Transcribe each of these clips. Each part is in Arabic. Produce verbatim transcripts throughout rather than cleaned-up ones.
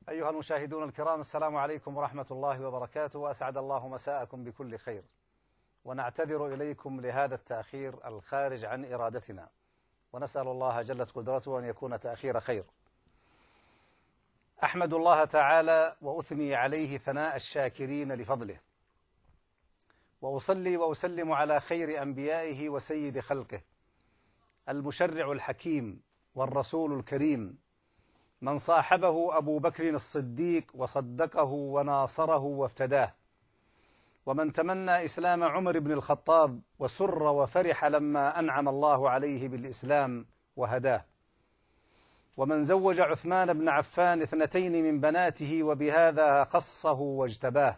أيها المشاهدون الكرام، السلام عليكم ورحمة الله وبركاته، وأسعد الله مساءكم بكل خير، ونعتذر إليكم لهذا التأخير الخارج عن إرادتنا، ونسأل الله جلت قدرته أن يكون تأخير خير. أحمد الله تعالى وأثني عليه ثناء الشاكرين لفضله، وأصلي وأسلم على خير أنبيائه وسيد خلقه، المشرع الحكيم والرسول الكريم، من صاحبه أبو بكر الصديق وصدقه وناصره وافتداه، ومن تمنى إسلام عمر بن الخطاب وسر وفرح لما أنعم الله عليه بالإسلام وهداه، ومن زوج عثمان بن عفان اثنتين من بناته وبهذا خصه واجتباه،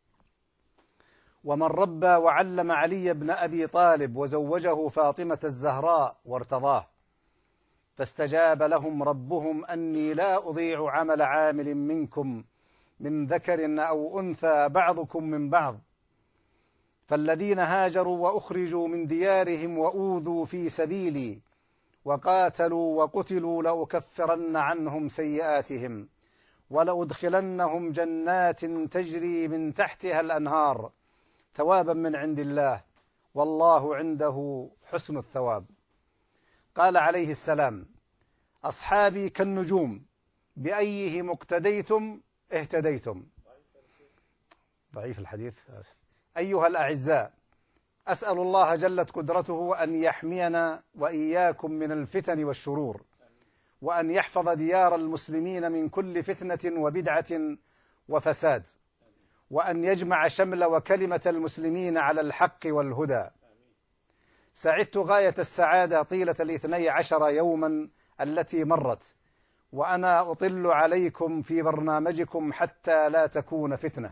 ومن ربى وعلم علي بن أبي طالب وزوجه فاطمة الزهراء وارتضاه، فاستجاب لهم ربهم أني لا أضيع عمل عامل منكم من ذكر أو أنثى بعضكم من بعض، فالذين هاجروا وأخرجوا من ديارهم وأوذوا في سبيلي وقاتلوا وقتلوا لأكفرن عنهم سيئاتهم ولأدخلنهم جنات تجري من تحتها الأنهار ثوابا من عند الله والله عنده حسن الثواب. قال عليه السلام: أصحابي كالنجوم بأيهم اقتديتم اهتديتم. ضعيف الحديث، آسف. أيها الأعزاء، أسأل الله جلت قدرته أن يحمينا وإياكم من الفتن والشرور، وأن يحفظ ديار المسلمين من كل فتنة وبدعة وفساد، وأن يجمع شمل وكلمة المسلمين على الحق والهدى. سعدت غاية السعادة طيلة الاثني عشر يوما التي مرت وأنا أطل عليكم في برنامجكم حتى لا تكون فتنة،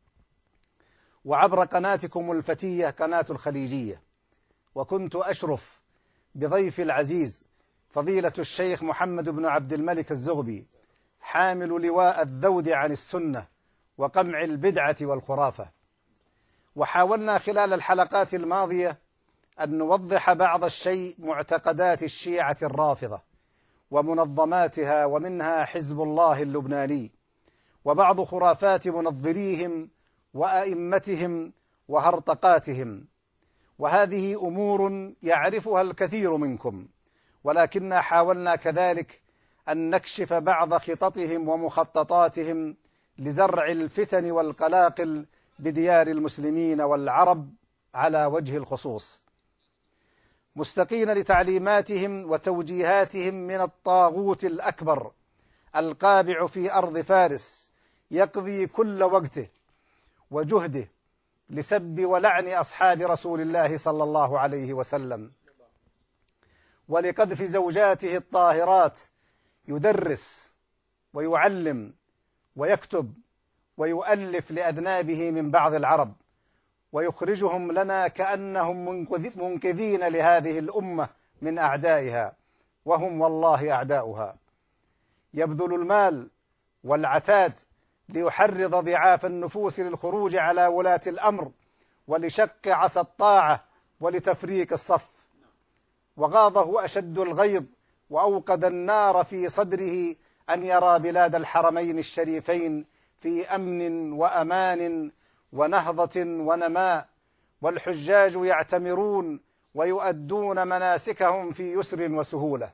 وعبر قناتكم الفتية قناة الخليجية، وكنت أشرف بضيف العزيز فضيلة الشيخ محمد بن عبد الملك الزغبي، حامل لواء الذود عن السنة وقمع البدعة والخرافة. وحاولنا خلال الحلقات الماضية أن نوضح بعض الشيء معتقدات الشيعة الرافضة ومنظماتها، ومنها حزب الله اللبناني، وبعض خرافات منظريهم وأئمتهم وهرطقاتهم، وهذه أمور يعرفها الكثير منكم، ولكننا حاولنا كذلك أن نكشف بعض خططهم ومخططاتهم لزرع الفتن والقلاقل بديار المسلمين والعرب على وجه الخصوص، مستقين لتعليماتهم وتوجيهاتهم من الطاغوت الأكبر القابع في أرض فارس، يقضي كل وقته وجهده لسب ولعن أصحاب رسول الله صلى الله عليه وسلم، ولقذف زوجاته الطاهرات، يدرس ويعلم ويكتب ويؤلف لأذنابه من بعض العرب، ويخرجهم لنا كأنهم منقذين لهذه الأمة من أعدائها، وهم والله أعداؤها. يبذل المال والعتاد ليحرض ضعاف النفوس للخروج على ولاة الأمر ولشق عصا الطاعة ولتفريق الصف، وغاضه أشد الغيظ وأوقد النار في صدره أن يرى بلاد الحرمين الشريفين في أمن وأمان ونهضة ونماء، والحجاج يعتمرون ويؤدون مناسكهم في يسر وسهولة،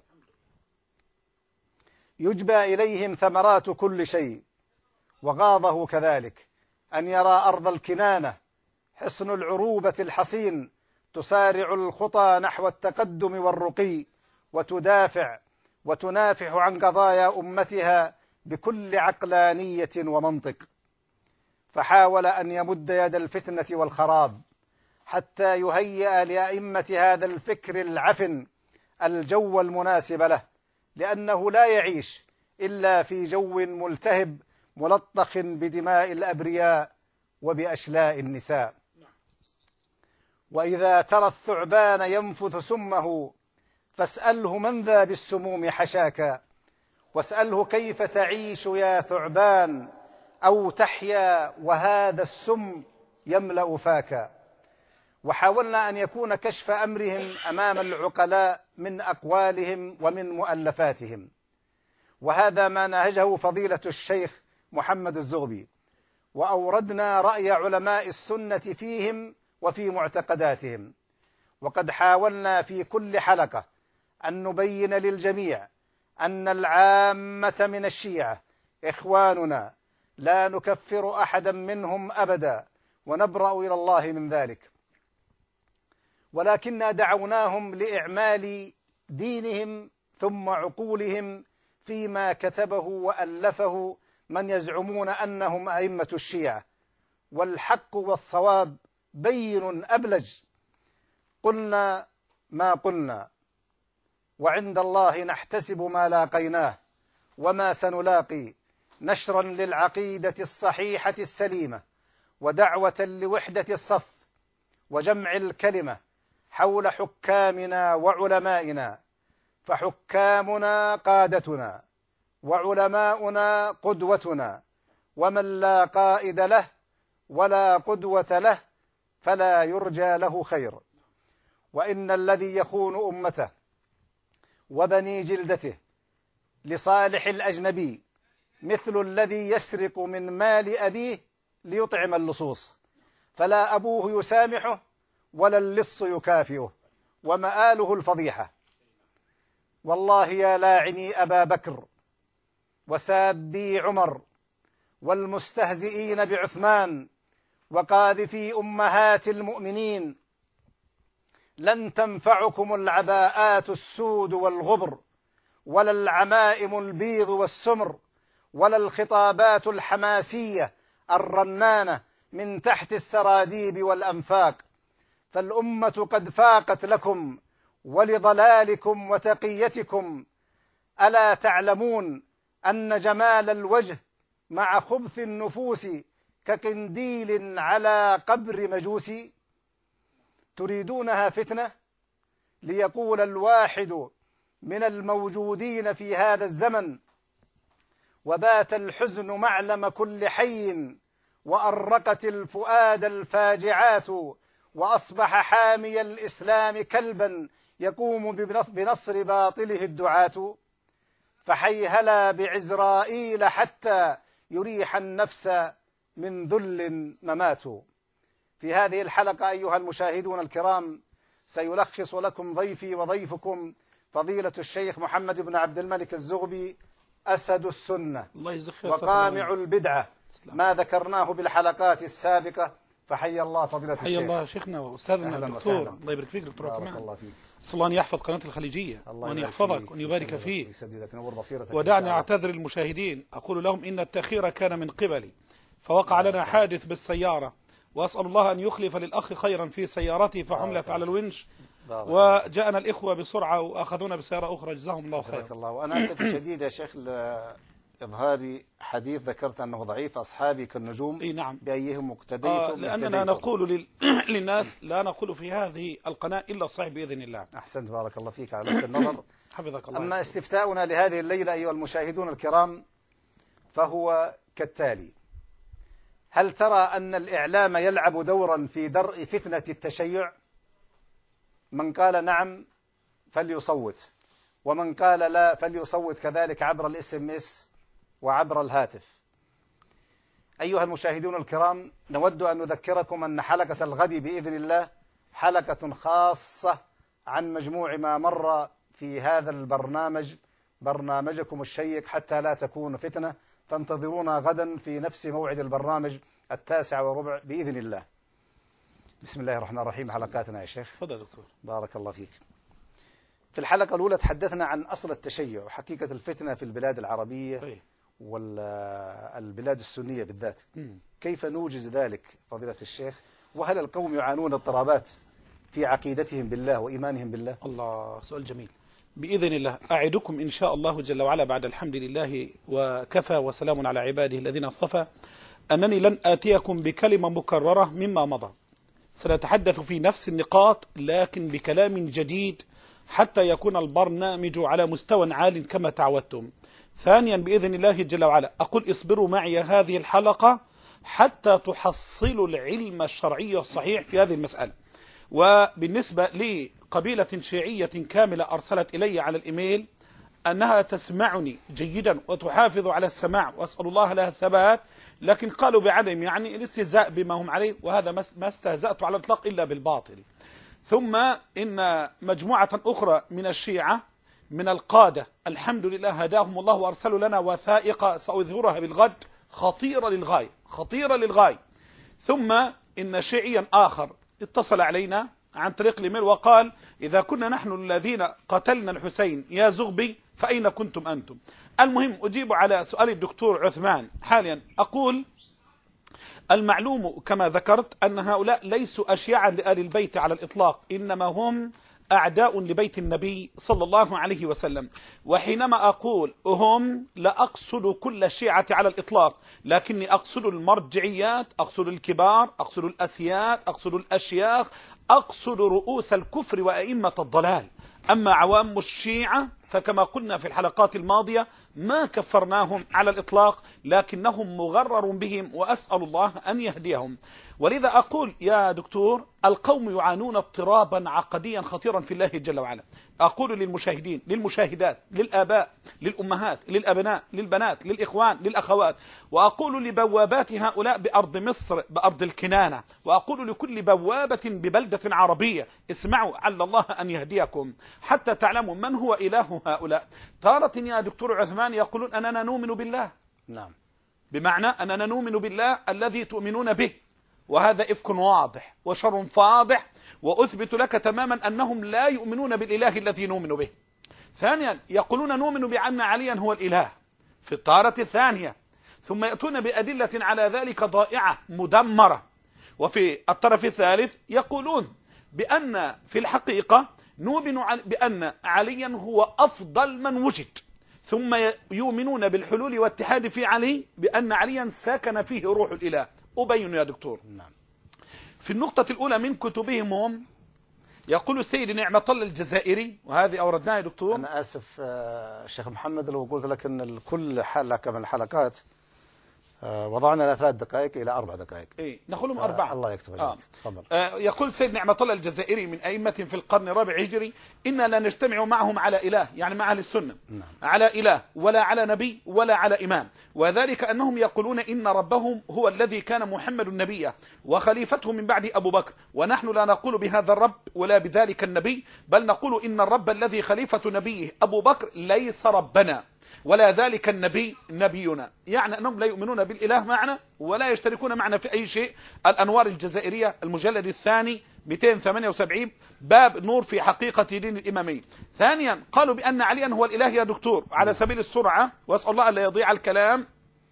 يجبى إليهم ثمرات كل شيء. وغاضه كذلك أن يرى أرض الكنانة حصن العروبة الحصين تسارع الخطى نحو التقدم والرقي، وتدافع وتنافح عن قضايا أمتها بكل عقلانية ومنطق، فحاول أن يمد يد الفتنة والخراب حتى يهيئ لأئمة هذا الفكر العفن الجو المناسب له، لأنه لا يعيش إلا في جو ملتهب ملطخ بدماء الأبرياء وبأشلاء النساء. وإذا ترى الثعبان ينفث سمه فاسأله من ذا بالسموم حشاك، واسأله كيف تعيش يا ثعبان أو تحيا وهذا السم يملأ فاك. وحاولنا أن يكون كشف أمرهم أمام العقلاء من أقوالهم ومن مؤلفاتهم، وهذا ما نهجه فضيلة الشيخ محمد الزغبي، وأوردنا رأي علماء السنة فيهم وفي معتقداتهم. وقد حاولنا في كل حلقة أن نبين للجميع أن العامة من الشيعة إخواننا، لا نكفر أحدا منهم أبدا، ونبرأ إلى الله من ذلك، ولكننا دعوناهم لإعمال دينهم ثم عقولهم فيما كتبه وألفه من يزعمون أنهم أئمة الشيعة، والحق والصواب بين أبلج. قلنا ما قلنا، وعند الله نحتسب ما لاقيناه وما سنلاقي، نشرا للعقيدة الصحيحة السليمة، ودعوة لوحدة الصف وجمع الكلمة حول حكامنا وعلمائنا، فحكامنا قادتنا وعلماؤنا قدوتنا، ومن لا قائد له ولا قدوة له فلا يرجى له خير. وإن الذي يخون أمته وبني جلدته لصالح الأجنبي مثل الذي يسرق من مال أبيه ليطعم اللصوص، فلا أبوه يسامحه ولا اللص يكافئه، ومآله الفضيحة. والله يا لاعني أبا بكر وسابي عمر والمستهزئين بعثمان وقاذفي أمهات المؤمنين، لن تنفعكم العباءات السود والغبر، ولا العمائم البيض والسمر، ولا الخطابات الحماسية الرنانة من تحت السراديب والأنفاق، فالأمة قد فاقت لكم ولضلالكم وتقيتكم. ألا تعلمون أن جمال الوجه مع خبث النفوس كقنديل على قبر مجوسي؟ تريدونها فتنة؟ ليقول الواحد من الموجودين في هذا الزمن: وبات الحزن معلم كل حي، وأرقت الفؤاد الفاجعات، وأصبح حامي الإسلام كلبا يقوم بنصر باطله الدعاة. فحيهلا بعزرائيل حتى يريح النفس من ذل ممات. في هذه الحلقة أيها المشاهدون الكرام سيلخص لكم ضيفي وضيفكم فضيلة الشيخ محمد بن عبد الملك الزغبي، أسد السنة وقامع البدعة، ما ذكرناه بالحلقات السابقة. فحي الله فضيلة الشيخ. حي الله شيخنا وأستاذنا الدكتور، الله يبارك فيك دكتور عثمان. الله فيك. صلى الله أن يحفظ قناة الخليجية وأن يحفظك وأن يبارك فيك. ودعني أعتذر المشاهدين، أقول لهم إن التأخير كان من قبلي، فوقع لنا حادث بالسيارة، وأسأل الله أن يخلف للأخ خيرا في سيارتي فحملت على الونش، وجاءنا الإخوة بسرعة وأخذونا بسيارة أخرى، جزاهم الله خير. الله. وأنا أسف شديد يا شيخ إظهاري حديث ذكرت أنه ضعيف، أصحابي كالنجوم. إيه نعم. بأيهم اقتديتم؟ آه لأننا نقول لل... للناس لا نقول في هذه القناة إلا الصحيح بإذن الله. أحسنت، بارك الله فيك على وجه النظر. حفظك الله. أما استفتاؤنا لهذه الليلة أيها المشاهدون الكرام فهو كالتالي: هل ترى أن الإعلام يلعب دورا في درء فتنة التشيع؟ من قال نعم فليصوت، ومن قال لا فليصوت كذلك عبر الاس ام اس وعبر الهاتف. أيها المشاهدون الكرام، نود أن نذكركم أن حلقة الغد بإذن الله حلقة خاصة عن مجموع ما مر في هذا البرنامج، برنامجكم الشيق حتى لا تكون فتنة. فانتظرونا غدا في نفس موعد البرنامج التاسع وربع بإذن الله. بسم الله الرحمن الرحيم. حلقاتنا يا شيخ. تفضل دكتور. بارك الله فيك. في الحلقة الأولى تحدثنا عن أصل التشيع وحقيقة الفتنة في البلاد العربية والبلاد السنية بالذات. كيف نوجز ذلك فضيلة الشيخ؟ وهل القوم يعانون اضطرابات في عقيدتهم بالله وإيمانهم بالله؟ الله، سؤال جميل. بإذن الله أعدكم إن شاء الله جل وعلا بعد الحمد لله وكفى وسلام على عباده الذين اصطفى أنني لن آتيكم بكلمة مكررة مما مضى. سنتحدث في نفس النقاط لكن بكلام جديد حتى يكون البرنامج على مستوى عال كما تعودتم. ثانيا بإذن الله جل وعلا أقول اصبروا معي هذه الحلقة حتى تحصلوا العلم الشرعي الصحيح في هذه المسألة. وبالنسبة لقبيلة شيعية كاملة أرسلت إلي على الإيميل أنها تسمعني جيدا وتحافظ على السماع، وأسأل الله لها الثبات، لكن قالوا بعدم يعني الاستهزاء بما هم عليه، وهذا ما استهزأت على الإطلاق إلا بالباطل. ثم إن مجموعة أخرى من الشيعة من القادة الحمد لله هداهم الله وأرسلوا لنا وثائق سأظهرها بالغد خطيرة للغاية، خطيرة للغاية. ثم إن شيعيا آخر اتصل علينا عن طريق الإيميل وقال: إذا كنا نحن الذين قتلنا الحسين يا زغبي فأين كنتم أنتم؟ المهم أجيب على سؤال الدكتور عثمان حاليا، أقول: المعلوم كما ذكرت أن هؤلاء ليسوا أشياعا لآل البيت على الإطلاق، إنما هم أعداء لبيت النبي صلى الله عليه وسلم. وحينما أقول هم لا أقصد كل الشيعة على الإطلاق، لكني أقصد المرجعيات، أقصد الكبار، أقصد الأسياد، أقصد الأشياخ، أقصد رؤوس الكفر وأئمة الضلال. أما عوام الشيعة فكما قلنا في الحلقات الماضية ما كفرناهم على الإطلاق، لكنهم مغرر بهم، وأسأل الله أن يهديهم. ولذا أقول يا دكتور: القوم يعانون اضطرابا عقديا خطيرا في الله جل وعلا. أقول للمشاهدين، للمشاهدات، للآباء، للأمهات، للأبناء، للبنات، للإخوان، للأخوات، وأقول لبوابات هؤلاء بأرض مصر، بأرض الكنانة، وأقول لكل بوابة ببلدة عربية: اسمعوا عل الله أن يهديكم حتى تعلموا من هو إله هؤلاء. تارة يا دكتور عثمان يقولون أننا نؤمن بالله، نعم، بمعنى أننا نؤمن بالله الذي تؤمنون به، وهذا إفك واضح وشر فاضح، وأثبت لك تماما أنهم لا يؤمنون بالإله الذي نؤمن به. ثانيا يقولون نؤمن بأن عليا هو الإله في الطارة الثانية، ثم يأتون بأدلة على ذلك ضائعة مدمرة. وفي الطرف الثالث يقولون بأن في الحقيقة نؤمن بأن عليا هو أفضل من وجد، ثم يؤمنون بالحلول والاتحاد في علي بأن عليا ساكن فيه روح الإله. أبين يا دكتور. نعم. في النقطة الأولى من كتبهم هم يقول السيد نعمة الله الجزائري، وهذه أوردناها يا دكتور. أنا آسف آه الشيخ محمد لو قلت لك أن كل حلقة من الحلقات آه وضعنا لها ثلاث دقائق إلى أربع دقائق. إيه نخلهم أربعة. الله يكتب أجل. آه. تفضل. آه يقول سيد نعمة الله الجزائري من أئمة في القرن الرابع الهجري: إنا لا نجتمع معهم على إله، يعني مع أهل السنة، نعم. على إله ولا على نبي ولا على إمام، وذلك أنهم يقولون إن ربهم هو الذي كان محمد النبي وخليفته من بعد أبو بكر، ونحن لا نقول بهذا الرب ولا بذلك النبي، بل نقول إن الرب الذي خليفة نبيه أبو بكر ليس ربنا، ولا ذلك النبي نبينا. يعني أنهم لا يؤمنون بالإله معنا ولا يشتركون معنا في أي شيء. الأنوار الجزائرية المجلد الثاني مئتين وثمانية وسبعين باب نور في حقيقة دين الإمامي. ثانيا قالوا بأن عليا هو الإله يا دكتور على سبيل السرعة، وأسأل الله أن لا يضيع الكلام.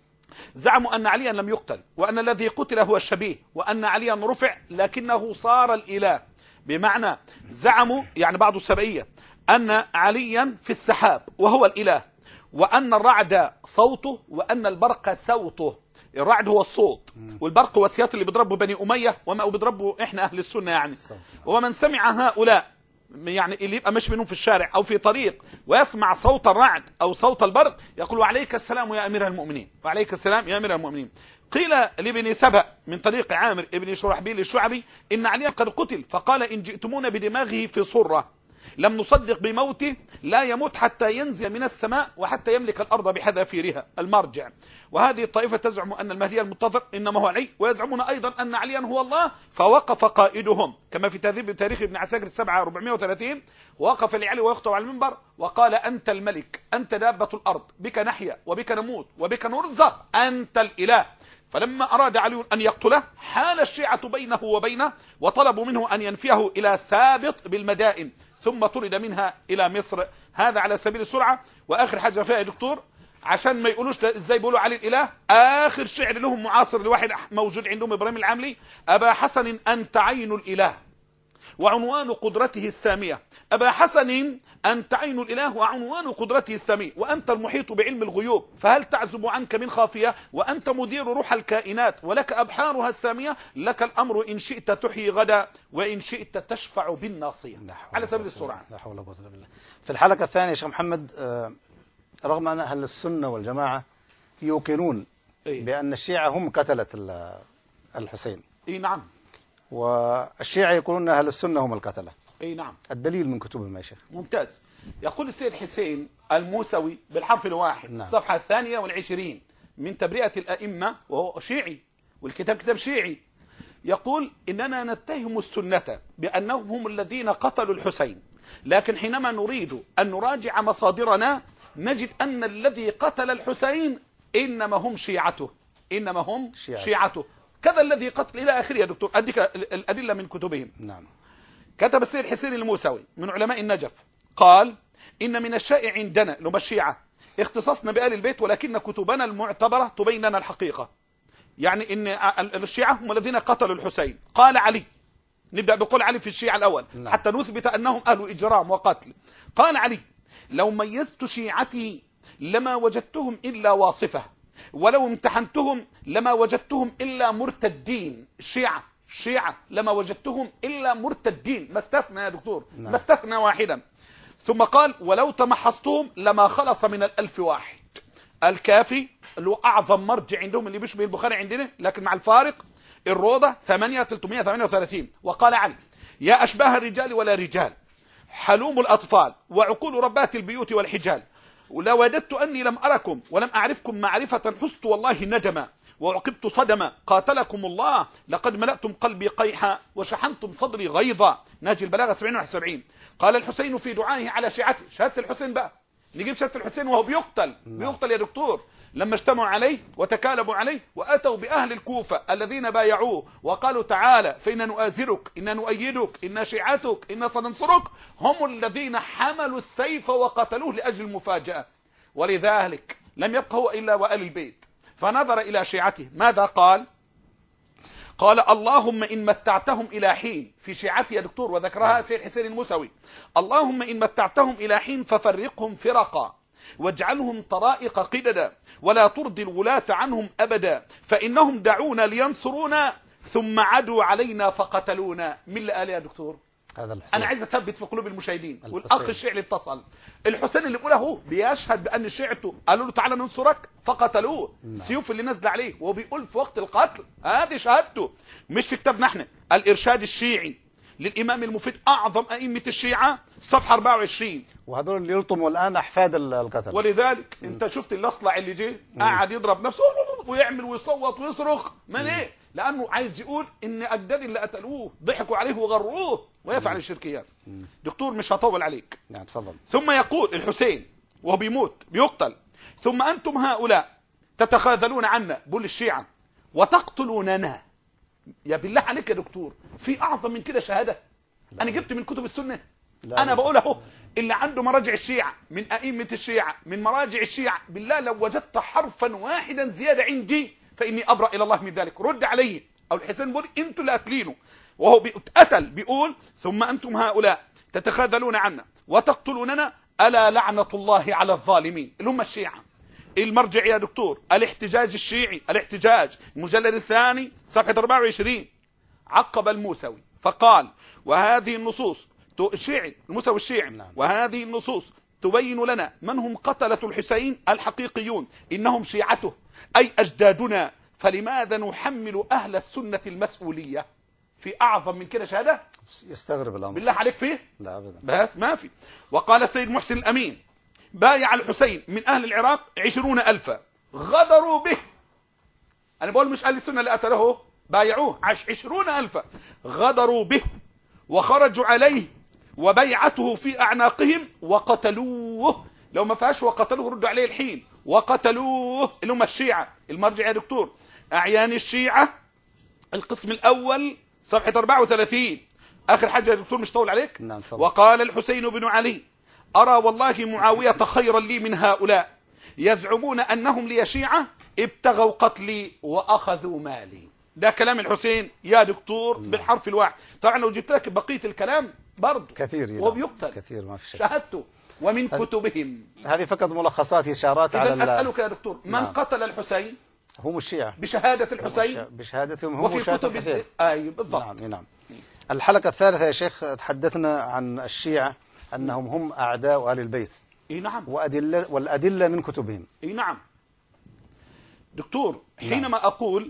زعموا أن عليا لم يقتل، وأن الذي قتل هو الشبيه، وأن عليا رفع لكنه صار الإله. بمعنى زعموا يعني بعض السبعية أن عليا في السحاب وهو الإله، وأن الرعد صوته وأن البرق صوته. الرعد هو الصوت، والبرق هو السياط اللي بيضربه بني أمية وما بيضربه إحنا أهل السنة يعني. ومن سمع هؤلاء يعني اللي يبقى مش منهم في الشارع أو في طريق ويسمع صوت الرعد أو صوت البرق يقول: وعليك السلام يا أمير المؤمنين، وعليك السلام يا أمير المؤمنين. قيل لابن سبأ من طريق عامر ابن شرحبيل الشعبي إن عليا قد قتل، فقال: إن جئتمون بدماغه في صرة لم نصدق بموته، لا يموت حتى ينزل من السماء وحتى يملك الأرض بحذافيرها. المرجع. وهذه الطائفة تزعم أن المهدي المنتظر إنما هو علي، ويزعمون أيضا أن عليا هو الله، فوقف قائدهم كما في تهذيب تاريخ ابن عساكر السبعة أربعمائة وثلاثين، وقف لعلي ويخطب على المنبر وقال: أنت الملك، أنت دابة الأرض، بك نحيا وبك نموت وبك نرزق، أنت الإله. فلما أراد علي أن يقتله حال الشيعة بينه وبينه، وطلبوا منه أن ينفيه إلى سابط بالمدائن، ثم طرد منها إلى مصر. هذا على سبيل السرعة. وآخر حاجة فيها يا دكتور عشان ما يقولوش ازاي بيقولوا علي الإله، آخر شعر لهم معاصر لواحد موجود عندهم إبراهيم العاملي: أبا حسن أنت عين الإله وعنوان قدرته السامية، أبا حسن أنت عين الإله وعنوان قدرته السامية، وأنت المحيط بعلم الغيوب، فهل تعزب عنك من خافية؟ وأنت مدير روح الكائنات ولك أبحارها السامية، لك الأمر إن شئت تحيي غدا وإن شئت تشفع بالناصية. على سبيل السرعة. لا حول ولا قوة إلا بالله. في الحلقة الثانية يا شيخ محمد، رغم أن أهل السنة والجماعة يوقنون إيه؟ بأن الشيعة هم قتلة الحسين. إيه نعم. والشيعة يقولون أهل السنة هم القتلة. اي نعم. الدليل من كتبهم يا شيخ. ممتاز. يقول السيد حسين الموسوي بالحرف الواحد، نعم. الصفحة الثانية والعشرين من تبرئة الأئمة، وهو شيعي والكتاب كتاب شيعي، يقول إننا نتهم السنة بأنهم هم الذين قتلوا الحسين، لكن حينما نريد أن نراجع مصادرنا نجد أن الذي قتل الحسين إنما هم شيعته، إنما هم شيعته, شيعته. كذا الذي قتل إلى آخره يا دكتور. أديك الأدلة من كتبهم. نعم. كتب السيد حسين الموسوي من علماء النجف قال: إن من الشائع عندنا لما الشيعة اختصصنا بآل البيت، ولكن كتبنا المعتبرة تبين لنا الحقيقة. يعني إن الشيعة هم الذين قتلوا الحسين. قال علي، نبدأ بقول علي في الشيعة الأول. نعم. حتى نثبت أنهم أهل إجرام وقتل. قال علي: لو ميزت شيعتي لما وجدتهم إلا واصفة، ولو امتحنتهم لما وجدتهم إلا مرتدين. الشيعة الشيعة لما وجدتهم إلا مرتدين، ما استثنى يا دكتور. نعم. ما استثنى واحدا. ثم قال: ولو تمحصتهم لما خلص من الألف واحد. الكافي اللي هو أعظم مرجع عندهم اللي بيشبه البخاري عندنا لكن مع الفارق، الروضة ثمانية ثلاثمائة وثمانية وثلاثين. وقال عنه: يا أشباه الرجال ولا رجال، حلوم الأطفال وعقول ربات البيوت والحجال، ولو وجدت أني لم أركم ولم أعرفكم معرفة حست والله ندما، وعقبت صدما، قاتلكم الله، لقد ملأتم قلبي قيحا وشحنتم صدري غيظا. ناجي البلاغة سبعين وواحد وسبعين. قال الحسين في دعائه على شيعته، شهادة الحسين بقى، نجيب شهادة الحسين وهو بيقتل. بيقتل يا دكتور. لما اجتمعوا عليه وتكالبوا عليه وأتوا بأهل الكوفة الذين بايعوه وقالوا: تعالى فإنا نؤازرك، إنا نؤيدك، إنا شيعتك، إنا سننصرك، هم الذين حملوا السيف وقتلوه لأجل المفاجأة. ولذلك لم يبق هو إلا وآل البيت. فنظر إلى شيعته ماذا قال؟ قال: اللهم إن متعتهم إلى حين، في شيعته يا دكتور، وذكرها سيد حسين الموسوي: اللهم إن متعتهم إلى حين ففرقهم فرقا، واجعلهم طرائق قددا، ولا ترضي الولاة عنهم أبدا، فإنهم دعونا لينصرونا ثم عدوا علينا فقتلونا. من اللي قال يا دكتور؟ هذا الحسين. أنا عايز أثبت في قلوب المشاهدين. الحسين. والأخ الشيعي اللي اتصل، الحسين اللي بيقوله هو بيشهد بأن شيعته قالوا له تعالى ننصرك فقتلوه. نعم. سيوف اللي نزل عليه وهو بيقول في وقت القتل، هذه شهادته مش في كتابنا احنا. الإرشاد الشيعي للإمام المفيد أعظم أئمة الشيعة، صفحة أربعة وعشرين. وهذول اللي يلطموا الآن أحفاد القتل. ولذلك م. أنت شفت الأصلع اللي جه قاعد يضرب نفسه ويعمل ويصوت ويصرخ. ما ليه؟ لأنه عايز يقول إن أجداد اللي قتلوه ضحكوا عليه وغروه ويفعل الشركيات. دكتور مش هطول عليك. نعم تفضل. ثم يقول الحسين وهو بيموت بيقتل: ثم أنتم هؤلاء تتخاذلون عنا، بقول الشيعة، وتقتلوننا. يا بالله عليك يا دكتور، في أعظم من كده شهادة؟ لا. أنا جبت من كتب السنة. لا أنا بقول أهو، اللي عنده مراجع الشيعة من أئمة الشيعة من مراجع الشيعة، بالله لو وجدت حرفا واحدا زيادة عندي فإني أبرأ إلى الله من ذلك. رد علي. أو الحسين بيقول أنتوا اللي قاتلينه، وهو بيتقتل بيقول: ثم أنتم هؤلاء تتخاذلون عنا وتقتلوننا، ألا لعنة الله على الظالمين، اللي هم الشيعة. المرجع يا دكتور الاحتجاج الشيعي، الاحتجاج المجلد الثاني صفحة أربعة وعشرين. عقب الموسوي فقال: وهذه النصوص الشيعي الموسوي الشيعي نعم. وهذه النصوص تبين لنا من هم قتلة الحسين الحقيقيون، إنهم شيعته أي أجدادنا، فلماذا نحمل أهل السنة المسؤولية؟ في أعظم من كده شهادة؟ يستغرب الأمر. بالله عليك فيه؟ لا أبدا. بس ما في. وقال السيد محسن الأمين: بايع الحسين من أهل العراق عشرون ألفا غدروا به. أنا بقول مش أهل السنة اللي قتلوه، بايعوه عشرون ألفا غدروا به وخرجوا عليه وبيعته في أعناقهم وقتلوه. لو ما فيهاش وقتلوه ردوا عليه الحين. وقتلوه اللي هم الشيعة. المرجع يا دكتور أعيان الشيعة القسم الأول صفحة أربعة وثلاثين. آخر حاجة يا دكتور مش طول عليك. نعم. وقال الحسين بن علي: أرى والله معاوية خيرا لي من هؤلاء، يزعمون أنهم لي شيعة ابتغوا قتلي وأخذوا مالي. ده كلام الحسين يا دكتور بالحرف الواحد. طبعا لو جبت لك بقية الكلام برضه كثير وهو بيقتل كثير ما في شك. شاهدته ومن كتبهم. هذه فقط ملخصات إشارات على. إذن أسألك يا دكتور، من نعم. قتل الحسين؟ هم الشيعة بشهادة الحسين، بشهادتهم هم وفي وشهادة كتب الحسين. أي بالضبط. نعم نعم. الحلقة الثالثة يا شيخ تحدثنا عن الشيعة أنهم هم أعداء آل البيت. إيه نعم. وأدلة والأدلة من كتبهم. إيه نعم. دكتور حينما نعم. أقول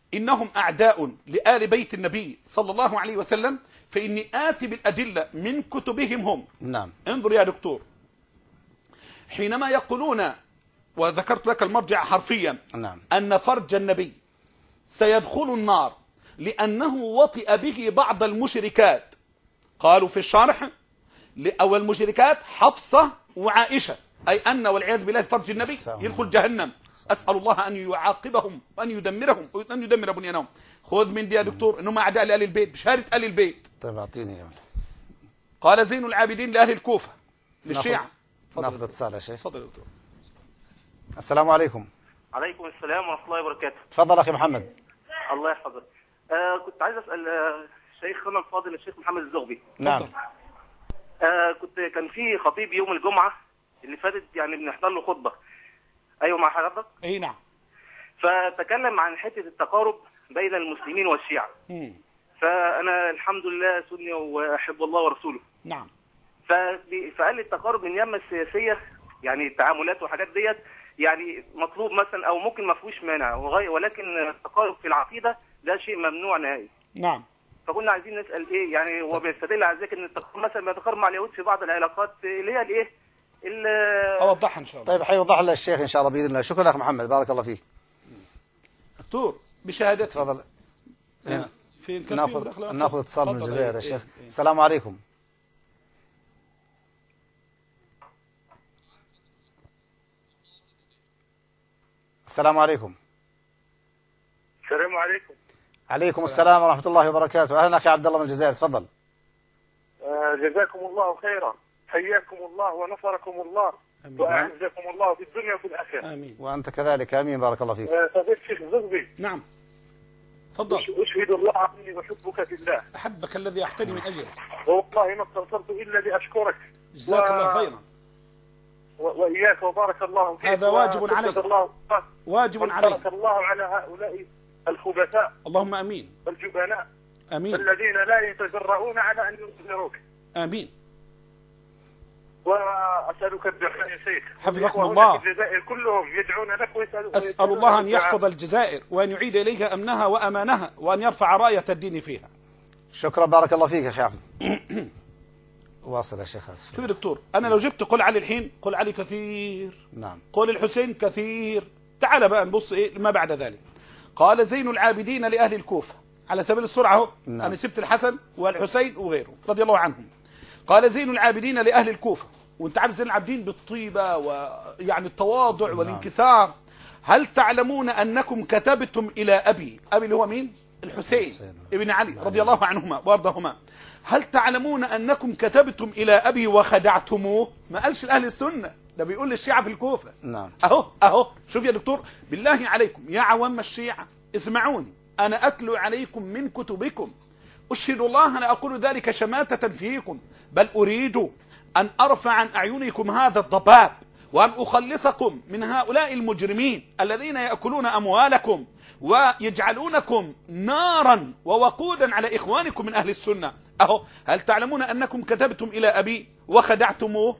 إنهم أعداء لآل بيت النبي صلى الله عليه وسلم، فإني آتي بالأدلة من كتبهم هم. نعم. انظر يا دكتور، حينما يقولون، وذكرت لك المرجع حرفيا، نعم. أن فرج النبي سيدخل النار لأنه وطئ به بعض المشركات، قالوا في الشرح أو المشركات حفصة وعائشة، أي أن والعياذ بالله فرج النبي يدخل جهنم. أسأل الله أن يعاقبهم وأن يدمرهم وأن يدمر بنيانهم. خذ من دي يا دكتور أنهم أعداء لأهل البيت بشهادة أهل البيت. طيب أعطيني يا قال زين العابدين لأهل الكوفة للشيعة. ناخذ اتصال يا شيخ. تفضل يا دكتور. السلام عليكم. عليكم السلام ورحمة الله وبركاته. تفضل أخي محمد. الله يحفظك. آه كنت عايز أسأل آه شيخنا الفاضل الشيخ محمد الزغبي. نعم. آه كنت كان في خطيب يوم الجمعة اللي فاتت، يعني بنحضر له خطبة. أيوة مع حضرتك؟ أي نعم. فتكلم عن حتة التقارب بين المسلمين والشيعة. مم. فأنا الحمد لله سني وأحب الله ورسوله. نعم. فقال لي التقارب من اليمة السياسية، يعني التعاملات وحاجات ديت يعني مطلوب مثلا او ممكن ما فيهوش مانع، ولكن التقارب في العقيده ده شيء ممنوع نهائي. نعم. فكنا عايزين نسال ايه، يعني هو بيستدل على ذلك ان التقارب مثلا بيتقارب مع اليهود في بعض العلاقات اللي هي الايه؟ اوضحها ان شاء الله. طيب حيوضح لنا الشيخ ان شاء الله باذن الله. شكرا اخ محمد، بارك الله فيك. دكتور بشهادتك. تفضل. في ناخذ ناخذ اتصال من الجزائر يا شيخ. السلام عليكم. السلام عليكم. السلام عليكم. عليكم السلام ورحمة الله وبركاته. أهلا أخي عبد الله من الجزائر، تفضل. آه جزاكم الله خيرا، حياكم الله ونصركم الله وأعزكم الله في الدنيا وفي الآخرة. آمين. وأنت كذلك، آمين، بارك الله فيك. آه فضيلة الشيخ الزغبي. نعم. تفضل. أشهد الله عني وحبك في الله. أحبك الذي أحتدي من أجله. والله ما استنصرت إلا لأشكرك. جزاك الله خيرا. وإياك وبارك الله فيك. هذا واجب عليك. الله واجب عليك. بارك الله على هؤلاء الخبثاء. اللهم امين. والجبناء. امين. الذين لا يتجرؤون على ان ينذروك. امين. واسالك الدعاء يا شيخ. حفظكم الله. الجزائر كلهم يدعون لك ويسالون. اسال الله ان يحفظ الجزائر وان يعيد اليها امنها وامانها وان يرفع رايه الدين فيها. شكرا، بارك الله فيك يا اخي احمد. واصل يا شيخ. اسف. شوف يا دكتور، انا لو جبت قل علي الحين، قل علي كثير. نعم. قل الحسين كثير. تعال بقى نبص ايه ما بعد ذلك. قال زين العابدين لأهل الكوفة، على سبيل السرعة اهو. نعم. أنا سبت الحسن والحسين وغيره رضي الله عنهم. قال زين العابدين لأهل الكوفة، وانت عارف زين العابدين بالطيبة ويعني التواضع. نعم. والانكسار. هل تعلمون أنكم كتبتم إلى أبي، أبي اللي هو مين؟ الحسين ابن علي رضي الله عنهما وارضاهما. هل تعلمون أنكم كتبتم إلى أبي وخدعتموه؟ ما قالش لأهل السنة، ده بيقول للشيعة في الكوفة. نعم. اهو اهو شوف يا دكتور، بالله عليكم يا عوام الشيعة اسمعوني، انا اتلو عليكم من كتبكم، اشهد الله انا اقول ذلك شماتة فيكم، بل اريد ان ارفع عن اعينكم هذا الضباب وان اخلصكم من هؤلاء المجرمين الذين ياكلون اموالكم ويجعلونكم نارا ووقودا على اخوانكم من اهل السنة. اهو هل تعلمون انكم كتبتم الى ابي وخدعتموه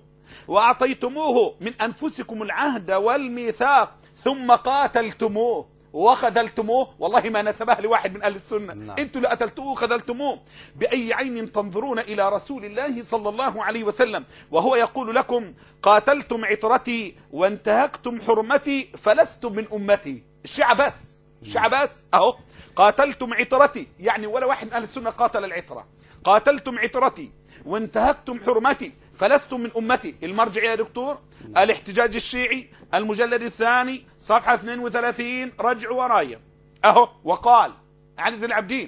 وأعطيتموه من أنفسكم العهد والميثاق ثم قاتلتموه وخذلتموه؟ والله ما نسبها لواحد من أهل السنة. نعم. أنتوا اللي قتلتوه وخذلتموه. بأي عين تنظرون إلى رسول الله صلى الله عليه وسلم وهو يقول لكم قاتلتم عطرتي وانتهكتم حرمتي فلستم من أمتي؟ الشيعة بس، الشيعة بس. أهو قاتلتم عطرتي، يعني ولا واحد من أهل السنة قاتل العطرة. قاتلتم عطرتي وانتهكتم حرمتي فلستم من أمتي. المرجع يا دكتور الاحتجاج الشيعي المجلد الثاني صفحة اثنين وثلاثين، رجع ورايا اهو. وقال علي زين العابدين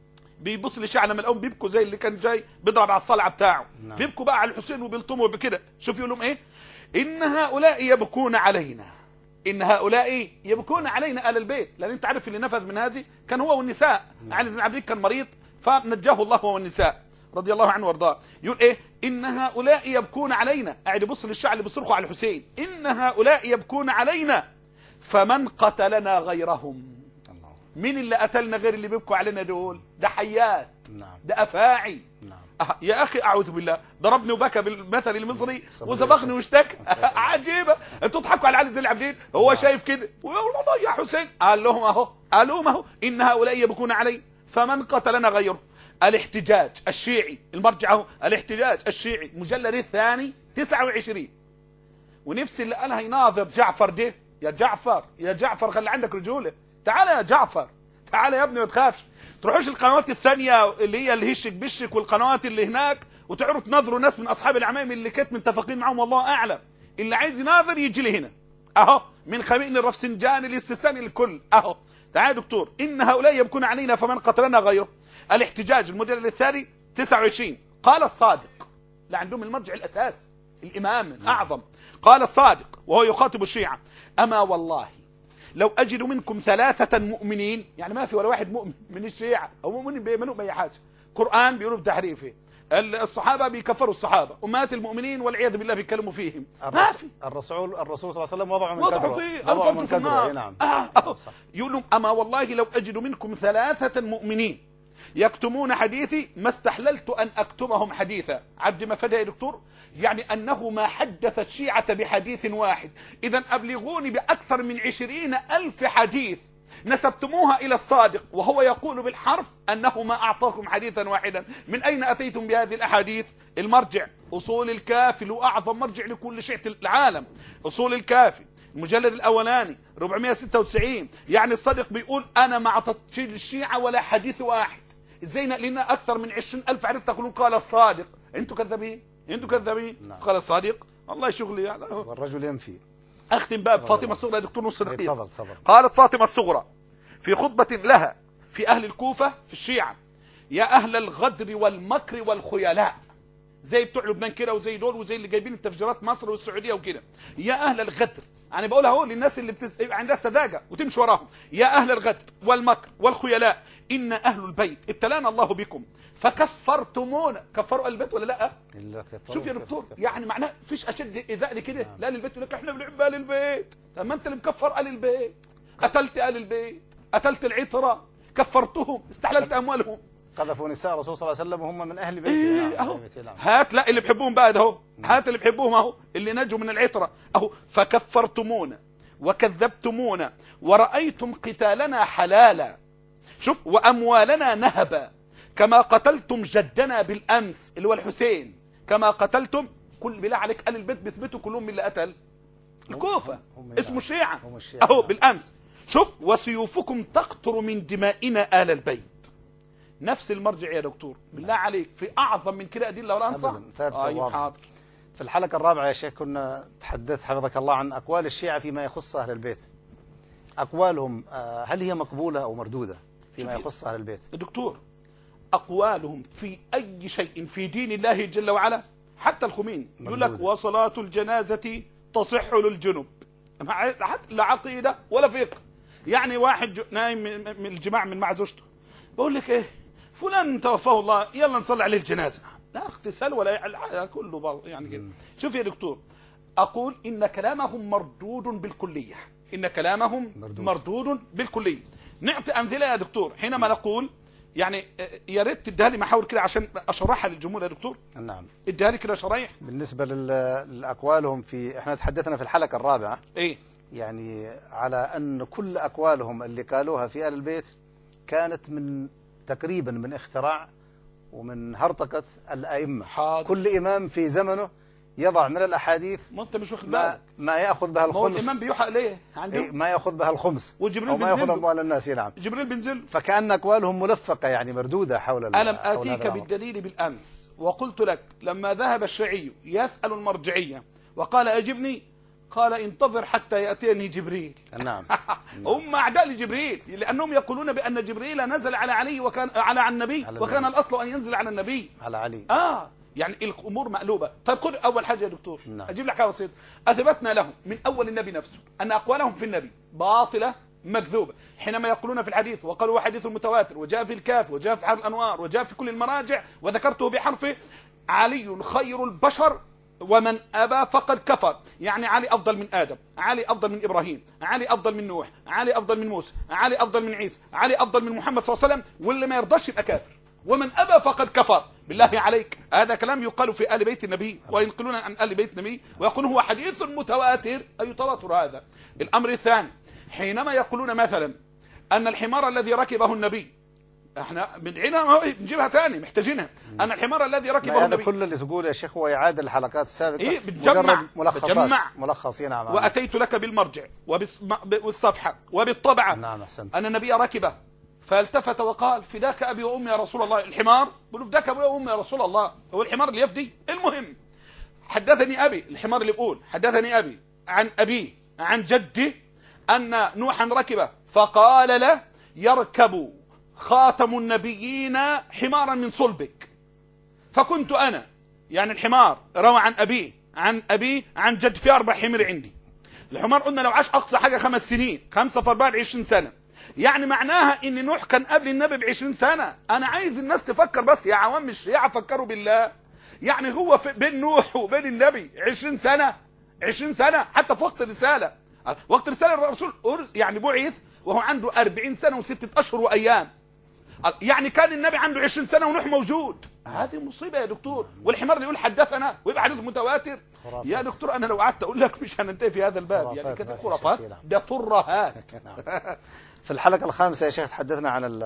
بيبص للشيعة لما الأم بيبكوا زي اللي كان جاي بيضرب على الصلعة بتاعه. نعم. بيبكوا بقى على الحسين وبيلطموا بكده. شوف يقول لهم ايه؟ إن هؤلاء يبكون علينا، إن هؤلاء يبكون علينا آل البيت، لأن أنت عارف اللي نفذ من هذه كان هو والنساء. نعم. علي زين العابدين كان مريض فنجاه الله هو والنساء رضي الله عنه وارضاه. يقول ايه؟ ان هؤلاء يبكون علينا، قاعد يبص للشعب اللي بيصرخوا على الحسين، ان هؤلاء يبكون علينا فمن قتلنا غيرهم. مين اللي قتلنا غير اللي بيبكوا علينا دول؟ ده حيات، نعم. ده أفاعي. نعم. أه يا أخي أعوذ بالله، ضربني وبكى بالمثل المصري وسبقني واشتكى. عجيبة، انتوا تضحكوا على علي زين العابدين، هو شايف كده والله يا حسين. قال لهم اهو، قال لهم اهو إن هؤلاء يبكون علي فمن قتلنا غيره. الاحتجاج الشيعي، المرجع اهو، الاحتجاج الشيعي المجلد الثاني تسعة وعشرين. ونفس اللي قالها يناظر جعفر ده. يا جعفر يا جعفر خلي عندك رجوله، تعال يا جعفر، تعال يا ابني ما تخافش. تروحوش القنوات الثانيه اللي هي اللي هشك بشك والقنوات اللي هناك وتعرفوا تناظروا ناس من اصحاب العمايم اللي كانت متفقين معهم والله اعلم. اللي عايز يناظر يجي لي هنا اهو، من خميئن الرفسنجاني السيستاني الكل اهو. تعال يا دكتور، ان هؤلاء يبكون علينا فمن قتلنا غيره. الاحتجاج المجلد الثاني تسعة وعشرين. قال الصادق، لا عندهم المرجع الاساس الامام الاعظم، قال الصادق وهو يخاطب الشيعة: اما والله لو اجد منكم ثلاثة مؤمنين، يعني ما في ولا واحد مؤمن من الشيعة او مؤمنين بيؤمنوا باي حاجة، قرآن بيقولوا بتحريفه، الصحابة بيكفروا الصحابة، امهات المؤمنين والعياذ بالله بيتكلموا فيهم، ما في. الرسول الرسول صلى الله عليه وسلم وضعوا من وضعوا كدره، فيه الفرج في النار. نعم. آه آه. يقولوا اما والله لو اجد منكم ثلاثة مؤمنين يكتمون حديثي ما استحللت أن أكتمهم حديثا. عبد ما فدا يا دكتور، يعني أنه ما حدث الشيعة بحديث واحد. إذا أبلغوني بأكثر من عشرين ألف حديث نسبتموها إلى الصادق وهو يقول بالحرف أنه ما أعطاكم حديثا واحدا. من أين أتيتم بهذه الأحاديث؟ المرجع أصول الكافي له أعظم مرجع لكل شيعة العالم، أصول الكافي المجلد الأولاني أربعمائة وستة وتسعين. يعني الصادق بيقول أنا ما أعطيتش الشيعة ولا حديث واحد. ازاي لنا اكثر من عشرين ألف حديث تقولون قال الصادق؟ انتوا كذابين، انتوا كذابين. نعم. قال الصادق والله شغلي هذا. والرجل ينفي. اختم باب فاطمه الصغرى يا دكتور نصر الخير. تفضل تفضل. قالت فاطمه الصغرى في خطبه لها في اهل الكوفه في الشيعه: يا اهل الغدر والمكر والخيلاء، زي بتوع لبنان كده وزي دول وزي اللي جايبين التفجيرات مصر والسعوديه وكده. يا اهل الغدر، انا بقولها اهو للناس اللي بتس... عندها سذاجه وتمشي وراهم. يا اهل الغدر والمكر والخيلاء ان اهل البيت ابتلانا الله بكم فكفرتمونا. كفروا اهل البيت ولا لا؟ شوف يا دكتور، يعني معناه فيش اشد ايذاء لكده. نعم. لا للبيت، يقول لك احنا بنحب اهل البيت. طب ما انت اللي مكفر اهل البيت، قتلت اهل البيت، قتلت العتره، كفرتهم، استحللت اموالهم، قذفوا نساء الرسول صلى الله عليه وسلم وهم من اهل بيته. إيه اهو. هات لا اللي بحبوهم بقى ده اهو، هات اللي بحبوهم اهو، اللي نجوا من العتره اهو. فكفرتمونا وكذبتمونا ورأيتم قتالنا حلالا، شوف، واموالنا نهبا، كما قتلتم جدنا بالامس اللي هو الحسين، كما قتلتم كل. بالله عليك اهل البيت بيثبتوا كلهم من اللي قتل الكوفه اسمه الشيعه اهو بالامس. شوف، وسيوفكم تقطر من دمائنا آل البيت. نفس المرجع يا دكتور، بالله عليك في اعظم من كده ادله ولا انصح؟ آه حاضر. في الحلقه الرابعه يا شيخ كنا تحدثت حفظك الله عن اقوال الشيعه فيما يخص اهل البيت. اقوالهم هل هي مقبوله او مردوده فيما يخص اهل البيت؟ دكتور، اقوالهم في اي شيء في دين الله جل وعلا، حتى الخميني يقول لك وصلاه الجنازه تصح للجنب، لا عقيده ولا فقه. يعني واحد نايم من الجماعه من مع زوجته، بقول لك ايه، فلان توفاه الله، يلا نصلي عليه الجنازه، لا اغتسال ولا كله يعني كده. شوف يا دكتور، اقول ان كلامهم مردود بالكليه، ان كلامهم مردود, مردود بالكليه. نعطي امثله يا دكتور حينما نقول، يعني يا ريت تديها لي محاور كده عشان اشرحها للجمهور يا دكتور. نعم، اديها لي كده شرايح. بالنسبه لاقوالهم في، احنا تحدثنا في الحلقه الرابعه ايه، يعني على ان كل اقوالهم اللي قالوها في اهل البيت كانت من تقريبا من اختراع ومن هرطقة الأئمة. حاضر. كل إمام في زمنه يضع من الأحاديث ما أنت مش واخد بالك، ما يأخذ بها الخمس. الإمام بيوحى إليه إيه، ما يأخذ بها الخمس وجبريل وما يأخذ أموال الناس. نعم، جبريل بنزل. فكأن أقوالهم ملفقة يعني مردودة حول. ألم آتيك بالدليل بالأمس وقلت لك لما ذهب الشيعي يسأل المرجعية وقال أجبني، قال انتظر حتى يأتيني جبريل. نعم. هم أعداء لجبريل لأنهم يقولون بأن جبريل نزل على علي وكان على النبي، وكان الأصل أن ينزل على النبي على علي. آه يعني الأمور مقلوبة. طيب خذ أول حاجة يا دكتور. نعم. أجيب لك حاجة بسيطة. أثبتنا لهم من أول النبي نفسه أن أقوالهم في النبي باطلة مكذوبة، حينما يقولون في الحديث وقالوا حديث متواتر وجاء في الكاف وجاء في حرف الأنوار وجاء في كل المراجع وذكرته بحرفه: علي خير البشر ومن أبى فقد كفر، يعني علي أفضل من آدم، علي أفضل من إبراهيم، علي أفضل من نوح، علي أفضل من موسى، علي أفضل من عيسى، علي أفضل من محمد صلى الله عليه وسلم، واللي ما يرضاش يبقى كافر. ومن أبى فقد كفر. بالله عليك، هذا كلام يقال في آل بيت النبي، وينقلون عن آل بيت النبي ويقولون هو حديث متواتر. أي تواتر هذا؟ الأمر الثاني، حينما يقولون مثلا أن الحمار الذي ركبه النبي، احنا بنعينها بنجيبها ثاني محتاجينها، أن الحمار الذي ركبه النبي، هذا كل اللي تقول يا شيخ هو إعادة الحلقات السابقة. إيه بتجمع ملخصات بتجمع ملخصين. نعم. وأتيت لك بالمرجع وبالصفحة وبالطبعة. نعم أحسنت. أن النبي ركبه فالتفت وقال فداك أبي وأمي يا رسول الله. الحمار بيقول فداك أبي وأمي يا رسول الله، هو الحمار اللي يفدي؟ المهم حدثني أبي، الحمار اللي بيقول حدثني أبي عن أبي عن جدي أن نوحا ركبه فقال له يركب خاتم النبيين حمارا من صلبك، فكنت أنا، يعني الحمار روى عن أبي عن أبي عن جد في أربع حمير عندي. الحمار قلنا لو عاش أقصى حاجة خمس سنين، خمسة في أربعة بعشرين سنة، يعني معناها إن نوح كان قبل النبي بعشرين سنة. أنا عايز الناس تفكر بس يا عوام الشيعة، فكروا بالله، يعني هو في بين نوح وبين النبي عشرين سنة، عشرين سنة حتى في وقت الرسالة. وقت رسالة الرسول يعني بعث وهو عنده أربعين سنة وستة أشهر وأيام، يعني كان النبي عنده عشرين سنة ونوح موجود. هذه مصيبة يا دكتور. والحمار اللي يقول حدثنا ويبقى حديث متواتر يا دكتور، أنا لو قعدت أقول لك مش هننتهي في هذا الباب، يعني كده خرافات، ده ترهات. في الحلقة الخامسة يا شيخ تحدثنا عن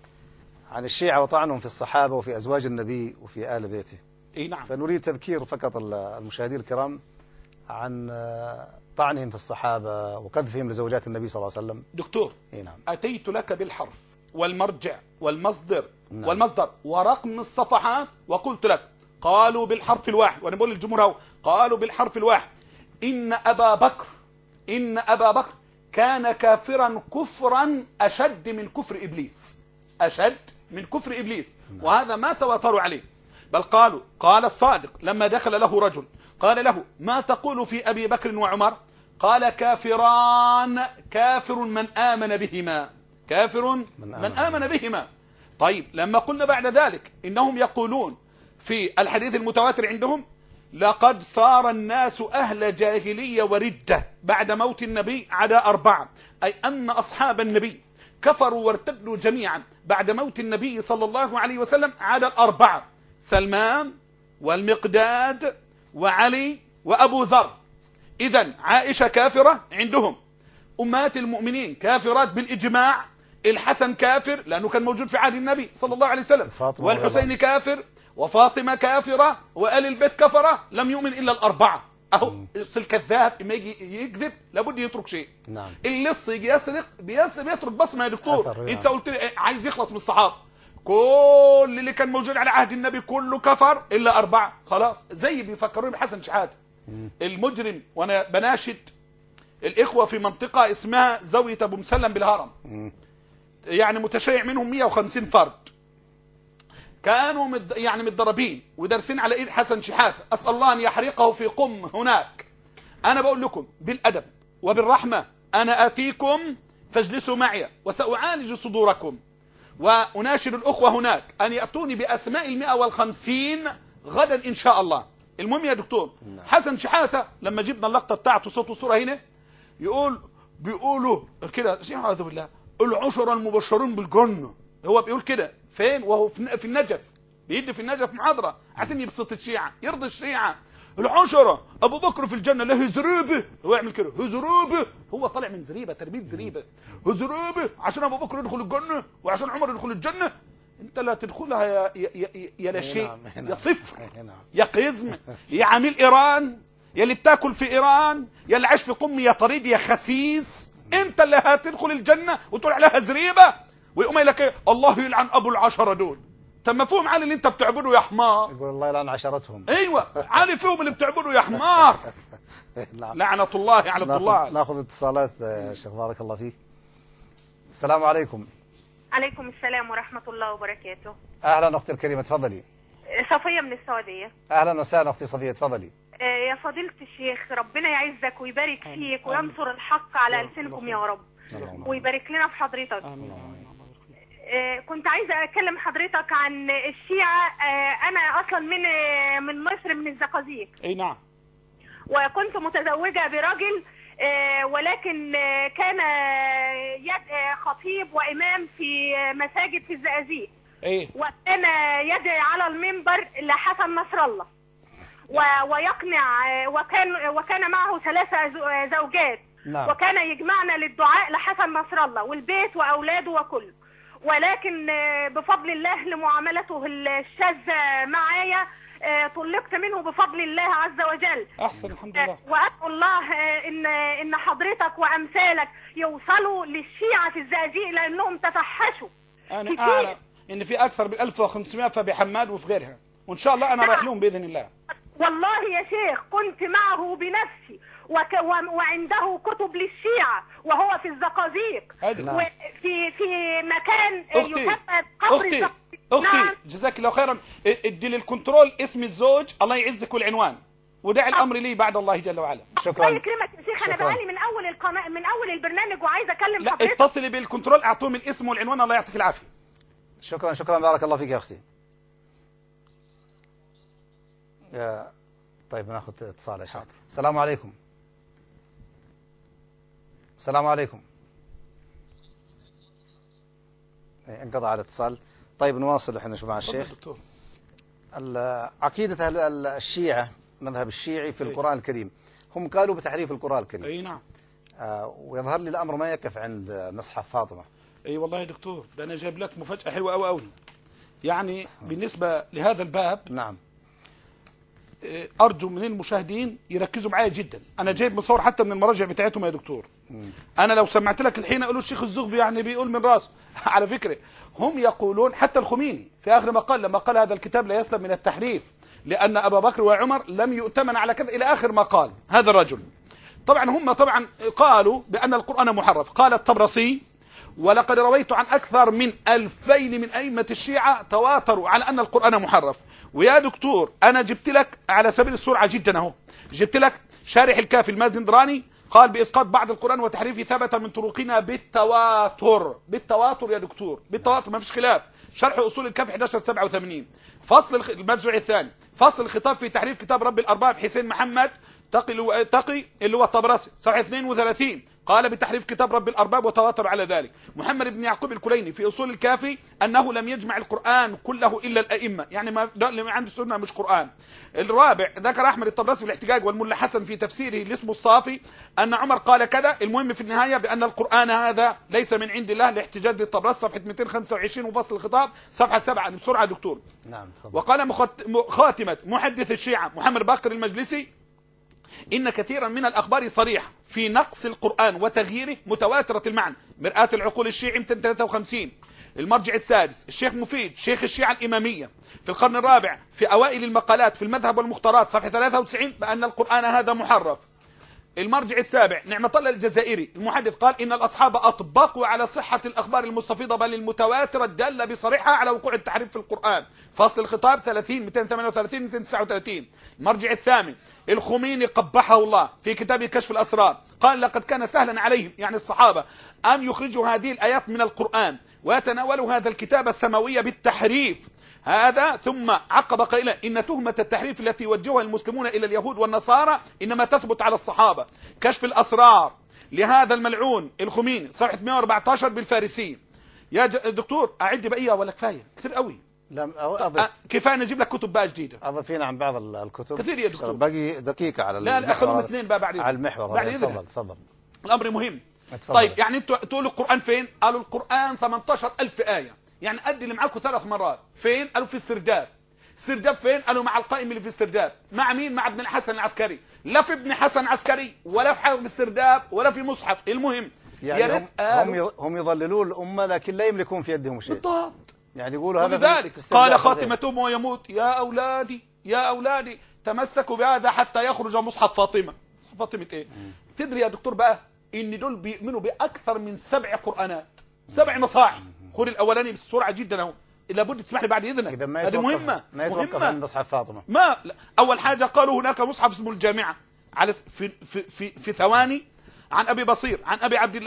عن الشيعة وطعنهم في الصحابة وفي أزواج النبي وفي آل بيته. اي نعم. فنريد تذكير فقط المشاهدين الكرام عن طعنهم في الصحابة وقذفهم لزوجات النبي صلى الله عليه وسلم. دكتور اي نعم. أتيت لك بالحرف والمرجع والمصدر نعم. والمصدر ورقم الصفحات، وقلت لك قالوا بالحرف الواحد، وانا بقول للجمهور قالوا بالحرف الواحد إن أبا بكر إن أبا بكر كان كافرا كفرا أشد من كفر إبليس، أشد من كفر إبليس. نعم. وهذا ما تواتروا عليه، بل قالوا قال الصادق لما دخل له رجل قال له ما تقول في أبي بكر وعمر؟ قال كافران، كافر من آمن بهما، كافر من, من آمن بهما. طيب لما قلنا بعد ذلك إنهم يقولون في الحديث المتواتر عندهم لقد صار الناس أهل جاهلية وردة بعد موت النبي عدا أربعة، أي أن أصحاب النبي كفروا وارتدوا جميعا بعد موت النبي صلى الله عليه وسلم عدا الأربعة: سلمان والمقداد وعلي وأبو ذر. إذن عائشة كافرة عندهم، أمهات المؤمنين كافرات بالإجماع، الحسن كافر لأنه كان موجود في عهد النبي صلى الله عليه وسلم، والحسين كافر، وفاطمة كافرة، وآل البيت كفرة، لم يؤمن إلا الأربعة. أهو الكذاب لما يجي يكذب لابد يترك شيء. نعم. اللص يجي يسرق بيترك بصمة يا دكتور. أنت قلت لي عايز يخلص من الصحابة، كل اللي كان موجود على عهد النبي كله كفر إلا أربعة، خلاص. زي بيفكرون بحسن شحاتة المجرم. وأنا بناشد الإخوة في منطقة اسمها زاوية أبو مسلم بالهرم، يعني متشيع منهم مئة وخمسين فرد، كانوا مد يعني متدربين ودارسين على ايد حسن شحاتة، اسال الله ان يحرقه في قم هناك. انا بقول لكم بالادب وبالرحمه، انا اتيكم فاجلسوا معي وساعالج صدوركم، واناشد الاخوه هناك ان ياتوني باسماء المئة والخمسين غدا ان شاء الله. المهم يا دكتور حسن شحاتة لما جبنا اللقطه بتاعته صوت وصوره هنا، يقول بيقولوا كده اعوذ بالله العشرة المبشرون بالجنه، هو بيقول كده فين؟ وهو في النجف، بيدي في النجف محاضرة عشان يبسط الشيعة، يرضي الشيعة. العشرة أبو بكر في الجنة له زريبة، هو يعمل كده زريبة، هو طالع من زريبة، تربية زريبة، زريبة عشان أبو بكر يدخل الجنة وعشان عمر يدخل الجنة. أنت لا تدخلها يا يا يا, يا لا شيء، يا صفر، يا قزم، يا عميل إيران، يا اللي بتاكل في إيران، يا اللي عايش في قم يا طريد يا خسيس. أنت اللي هتدخل الجنة وتقول عليها زريبة، ويقوم يقول لك ايه؟ الله يلعن ابو العشره دول. طب مفهوم علي اللي انت بتعبده يا حمار؟ يقول الله يلعن عشرتهم. ايوه علي فيهم اللي بتعبده يا حمار. لعنه الله على الله. ناخذ اتصالات يا شيخ بارك الله فيك. السلام عليكم. عليكم السلام ورحمه الله وبركاته. اهلا اختي الكريمه، تفضلي. صفيه من السعوديه. اهلا وسهلا اختي صفيه، تفضلي. يا فضيله الشيخ ربنا يعزك ويبارك فيك وينصر الحق على ألسنكم يا رب، ويبارك لنا في حضرتك. كنت عايزة أكلم حضرتك عن الشيعة. أنا أصلا من من مصر، من الزقازيق. أي نعم. وكنت متزوجة برجل، ولكن كان خطيب وإمام في مساجد في الزقازيق. إيه. وكان يدعي على المنبر لحسن نصر الله، ويقنع، وكان وكان معه ثلاثة زوجات. نعم. وكان يجمعنا للدعاء لحسن نصر الله والبيت وأولاده وكله. ولكن بفضل الله لمعاملته الشاذة معايا طلقت منه بفضل الله عز وجل. أحسن، الحمد لله. وأسأل الله إن إن حضرتك وأمثالك يوصلوا للشيعة في الزقازيق، لأنهم تفحشوا. أنا أعلم إن في أكثر من ألف وخمسمائة في حماد وفي غيرها، وإن شاء الله أنا رايح لهم بإذن الله. والله يا شيخ كنت معه بنفسي، وك وعنده كتب للشيعة وهو في الزقازيق. وفي في مكان يسمى قبر أختي أختي نعم. جزاك الله خيرا. ادي للكنترول اسم الزوج، الله يعزك، والعنوان، ودع الامر لي بعد الله جل وعلا. شكرا. الله يكرمك يا شيخ. انا بقالي من اول القناه، من اول البرنامج، وعايزه اكلم حضرتك. لا، اتصلي بالكنترول، اعطوهم الاسم والعنوان، الله يعطيك العافيه. شكرا شكرا، بارك الله فيك يا اختي. يا طيب ناخذ اتصال يا شباب. السلام عليكم. السلام عليكم. انقطع الاتصال. طيب نواصل احنا مع الشيخ. عقيدة الشيعة، مذهب الشيعي في القرآن الكريم، هم قالوا بتحريف القرآن الكريم. اي نعم. آه ويظهر لي الامر ما يقف عند مصحف فاطمة. اي والله يا دكتور، ده انا جايب لك مفاجأة حلوة قوي قوي. يعني بالنسبة لهذا الباب، نعم، ارجو من المشاهدين يركزوا معايا جدا. انا جايب مصور حتى من المراجع بتاعتهم يا دكتور. مم. انا لو سمعت لك الحين اقولوا الشيخ الزغبي يعني بيقول من راسه. على فكره هم يقولون، حتى الخميني في اخر ما قال، لما قال هذا الكتاب لا يسلم من التحريف لان ابا بكر وعمر لم يؤتمن على كذا، الى اخر ما قال هذا الرجل. طبعا هم طبعا قالوا بان القران محرف. قال الطبرسي: ولقد رويت عن أكثر من ألفين من أئمة الشيعة تواتروا على أن القرآن محرف. ويا دكتور أنا جبت لك على سبيل السرعة جدا أهو، جبت لك شارح الكافي المازندراني قال بإسقاط بعض القرآن وتحريفه ثبت من طرقنا بالتواتر. بالتواتر يا دكتور، بالتواتر، ما فيش خلاف. شرح أصول الكافي أحد عشر سبعة وثمانين. فصل المرجع الثاني، فصل الخطاب في تحريف كتاب رب الأرباب حسين محمد تقي تقي اللي هو الطبرسي، صفحة اثنين وثلاثين، قال بتحريف كتاب رب الأرباب وتواتر على ذلك. محمد بن يعقوب الكليني في أصول الكافي أنه لم يجمع القرآن كله إلا الأئمة، يعني ما اللي عنده السنة مش قرآن. الرابع ذكر أحمد الطبرسي في الاحتجاج والملا حسن في تفسيره اللي اسمه الصافي أن عمر قال كذا. المهم في النهاية بأن القرآن هذا ليس من عند الله، لاحتجاج الطبرسي صفحة مئتين وخمسة وعشرين وفصل الخطاب صفحة سبعة. بسرعة دكتور. نعم تفضل. وقال خاتمة محدث الشيعة محمد باقر المجلسي: إن كثيرا من الأخبار صريحة في نقص القرآن وتغييره متواترة المعنى. مرآة العقول الشيعي مئتين وثلاثة وخمسين. المرجع السادس الشيخ مفيد شيخ الشيعة الإمامية في القرن الرابع في أوائل المقالات في المذهب والمختارات صفحة ثلاثة وتسعين بأن القرآن هذا محرف. المرجع السابع نعمة الله الجزائري المحدث قال إن الأصحاب أطبقوا على صحة الأخبار المستفيضة بل المتواترة الدالة بصريحة على وقوع التحريف في القرآن. فصل الخطاب ثلاثين مئتين وثمانية وثلاثين مئتين وتسعة وثلاثين. المرجع الثامن الخميني قبحه الله في كتابه كشف الأسرار قال: لقد كان سهلا عليهم، يعني الصحابة، أن يخرجوا هذه الآيات من القرآن ويتناولوا هذا الكتاب السماوي بالتحريف هذا. ثم عقب قائلا: إن تهمة التحريف التي يوجهها المسلمون إلى اليهود والنصارى إنما تثبت على الصحابة. كشف الأسرار لهذا الملعون الخميني صفحة مئة وأربعة عشر بالفارسية. يا دكتور أعد بقية ولا كفاية؟ كثير قوي. لم أضف. كفاية نجيب لك كتب بقى جديدة. أضفينا عن بعض الكتب كثير يا دكتور. باقي دقيقة على لا لا خلوهم اثنين بقى بعد على المحور. بعد تفضل تفضل. الأمر مهم. اتفضل. طيب يعني انتوا تقولوا القرآن فين؟ قالوا القرآن ثمانية عشر ألف آية، يعني قد اللي معاكم ثلاث مرات. فين؟ قالوا في السرداب. السرداب فين؟ قالوا مع القائم اللي في السرداب. مع مين؟ مع ابن الحسن العسكري. لا في ابن حسن عسكري ولا في حافظ السرداب ولا في مصحف. المهم يعني هم, هم هم يضللون الأمة لكن لا يملكون في يدهم شيء. بالضبط. يعني يقولوا هذا. ولذلك قال خاتمتهم ويموت: يا أولادي يا أولادي تمسكوا بهذا حتى يخرج مصحف فاطمة. مصحف فاطمة ايه؟ مم. تدري يا دكتور بقى ان دول بيؤمنوا باكثر من سبع قرآنات، سبع مصاحف. خذ الاولاني بسرعه جدا اهو، لابد تسمح لي بعد اذنك، هذه مهمه. ما يتوقف عن مصحف فاطمه. ما لا. اول حاجه قالوا هناك مصحف اسمه الجامعه على في في في, في ثواني عن ابي بصير عن ابي عبد الله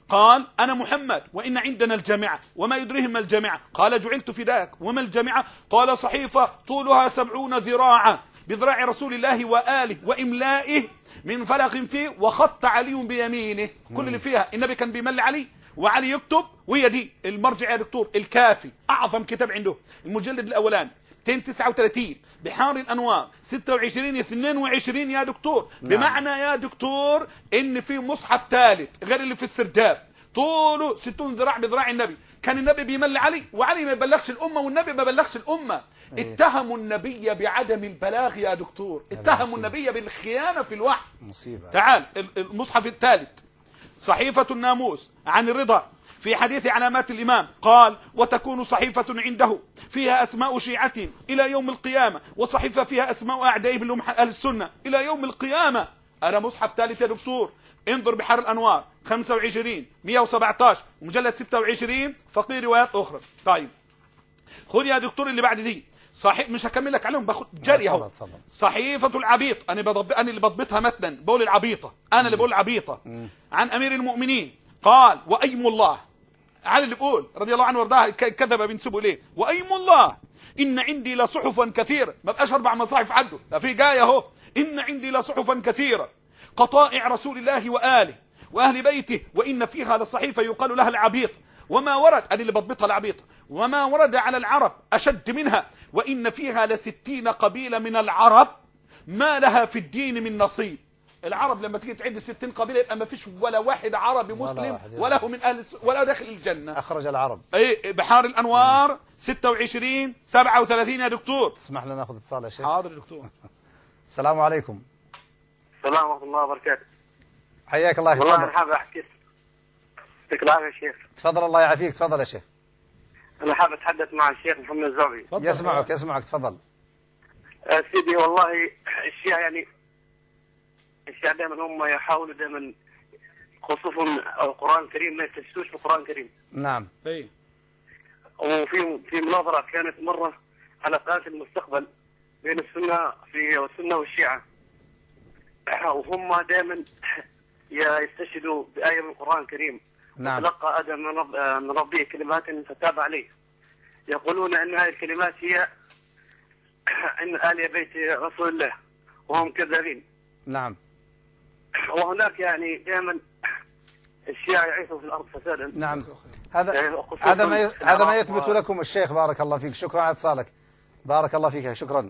قال أنا محمد وإن عندنا الجامعة وما يدريهم ما الجامعة؟ قال جعلت فداك. وما الجامعة؟ قال صحيفة طولها سبعون ذراعا بذراع رسول الله وآله وإملائه من فلق فيه وخط علي بيمينه. كل اللي فيها النبي كان بيملي علي وعلي يكتب، وهي دي المرجع يا دكتور الكافي، أعظم كتاب عنده، المجلد الأولاني مئتين وتسعة وثلاثين، بحار الأنوار ستة وعشرين اثنين وعشرين يا دكتور. نعم. بمعنى يا دكتور إن في مصحف ثالث غير اللي في السرداب طوله ستون ذراع بذراع النبي، كان النبي بيملي علي وعلي ما يبلغش الأمة والنبي ما بلغش الأمة. أيه. اتهموا النبي بعدم البلاغ يا دكتور، اتهموا النبي بالخيانة في الوحي. مصيبة. تعال المصحف الثالث صحيفة الناموس عن الرضا في حديث علامات الإمام قال وتكون صحيفة عنده فيها أسماء شيعتهم إلى يوم القيامة، وصحيفة فيها أسماء أعدائهم أهل السنة إلى يوم القيامة. أنا مصحف ثالث يا دكتور، انظر بحر الأنوار خمسة وعشرين مئة وسبعة عشر ومجلد ستة وعشرين فقيه روايات أخرى. طيب خذ يا دكتور اللي بعد دي صحيح، مش هكمل لك عليهم، باخد جري اهو. صحيفة العبيط، انا بضب... انا اللي بضبطها متنا، بقول العبيطة، انا اللي بقول العبيطة. عن امير المؤمنين قال وايم الله، علي اللي بقول رضي الله عنه وارضاه كذب بنسبه ليه، وايم الله ان عندي لصحفا كثيرة، ما بقاش اربع مصاحف عنده، لا في جايه اهو، ان عندي لصحفا كثيرة قطائع رسول الله واله واهل بيته، وان فيها لصحيفة يقال لها العبيط، وما ورد، انا اللي بضبطها العبيطة، وما ورد على العرب اشد منها، وإن فيها لستين قبيلة من العرب ما لها في الدين من نصيب. العرب لما تيجي تعد ستين قبيلة يبقى ما فيش ولا واحد عربي مسلم ولا هو من أهل ولا داخل الجنة. أخرج العرب. أي بحار الأنوار ستة وعشرين سبعة وثلاثين يا دكتور. تسمح لنا ناخذ اتصال يا شيخ؟ حاضر يا دكتور. السلام عليكم. السلام ورحمة الله وبركاته. حياك الله. والله أنا حابب أحكي. يعطيك العافية يا شيخ. تفضل الله يعافيك، تفضل يا شيخ. أنا حابب أتحدث مع الشيخ محمد الزغبي. يسمعك يسمعك تفضل. أه سيدي والله الشيعة يعني الشيعة دائما هم يحاولوا دائما خصوصا القرآن الكريم ما يفتشوش في القرآن الكريم. نعم. اي. وفي في مناظرة كانت مرة على قناة المستقبل بين السنة في السنة والشيعة، وهم دائما يستشهدوا بآية من القرآن الكريم. نعم. تلقى آدم من, رب من ربه كلمات فتاب عليه. يقولون أن هذه الكلمات هي أن آل بيت رسول الله، وهم كذابين. نعم. وهناك يعني دائما الشيعة يعيثوا في الأرض فسادا. نعم. هذا يعني هذا ما هذا ما يثبت و... لكم الشيخ. بارك الله فيك، شكرا على اتصالك. بارك الله فيك، شكرا.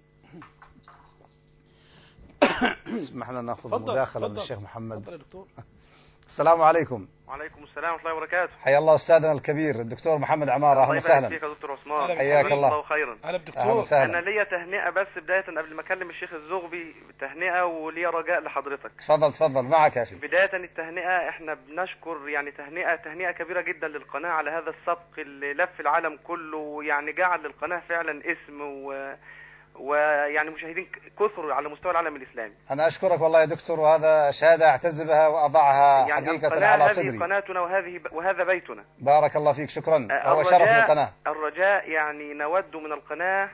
اسمح لنا ناخذ مداخله من الشيخ محمد. تفضل يا دكتور. السلام عليكم. وعليكم السلام ورحمة الله وبركاته. حيا الله أستاذنا الكبير الدكتور محمد عمارة، أهلا وسهلا. الله يبارك فيك يا دكتور عثمان. حياك الله. الله خيرا. أهلا دكتور. أنا ليا تهنئة بس بداية قبل ما أكلم الشيخ الزغبي، تهنئة وليا رجاء لحضرتك. تفضل تفضل معك يا أخي. بداية التهنئة إحنا بنشكر يعني تهنئة تهنئة كبيرة جدا للقناة على هذا السبق اللي لف العالم كله، يعني جعل للقناة فعلا اسم و ويعني مشاهدين كثر على مستوى العالم الإسلامي. أنا أشكرك والله يا دكتور، وهذا شهادة أعتز بها وأضعها يعني حقيقة على صدري. هذه قناتنا وهذه وهذا بيتنا. بارك الله فيك، شكرا. هو شرف للقناة. الرجاء يعني نود من القناة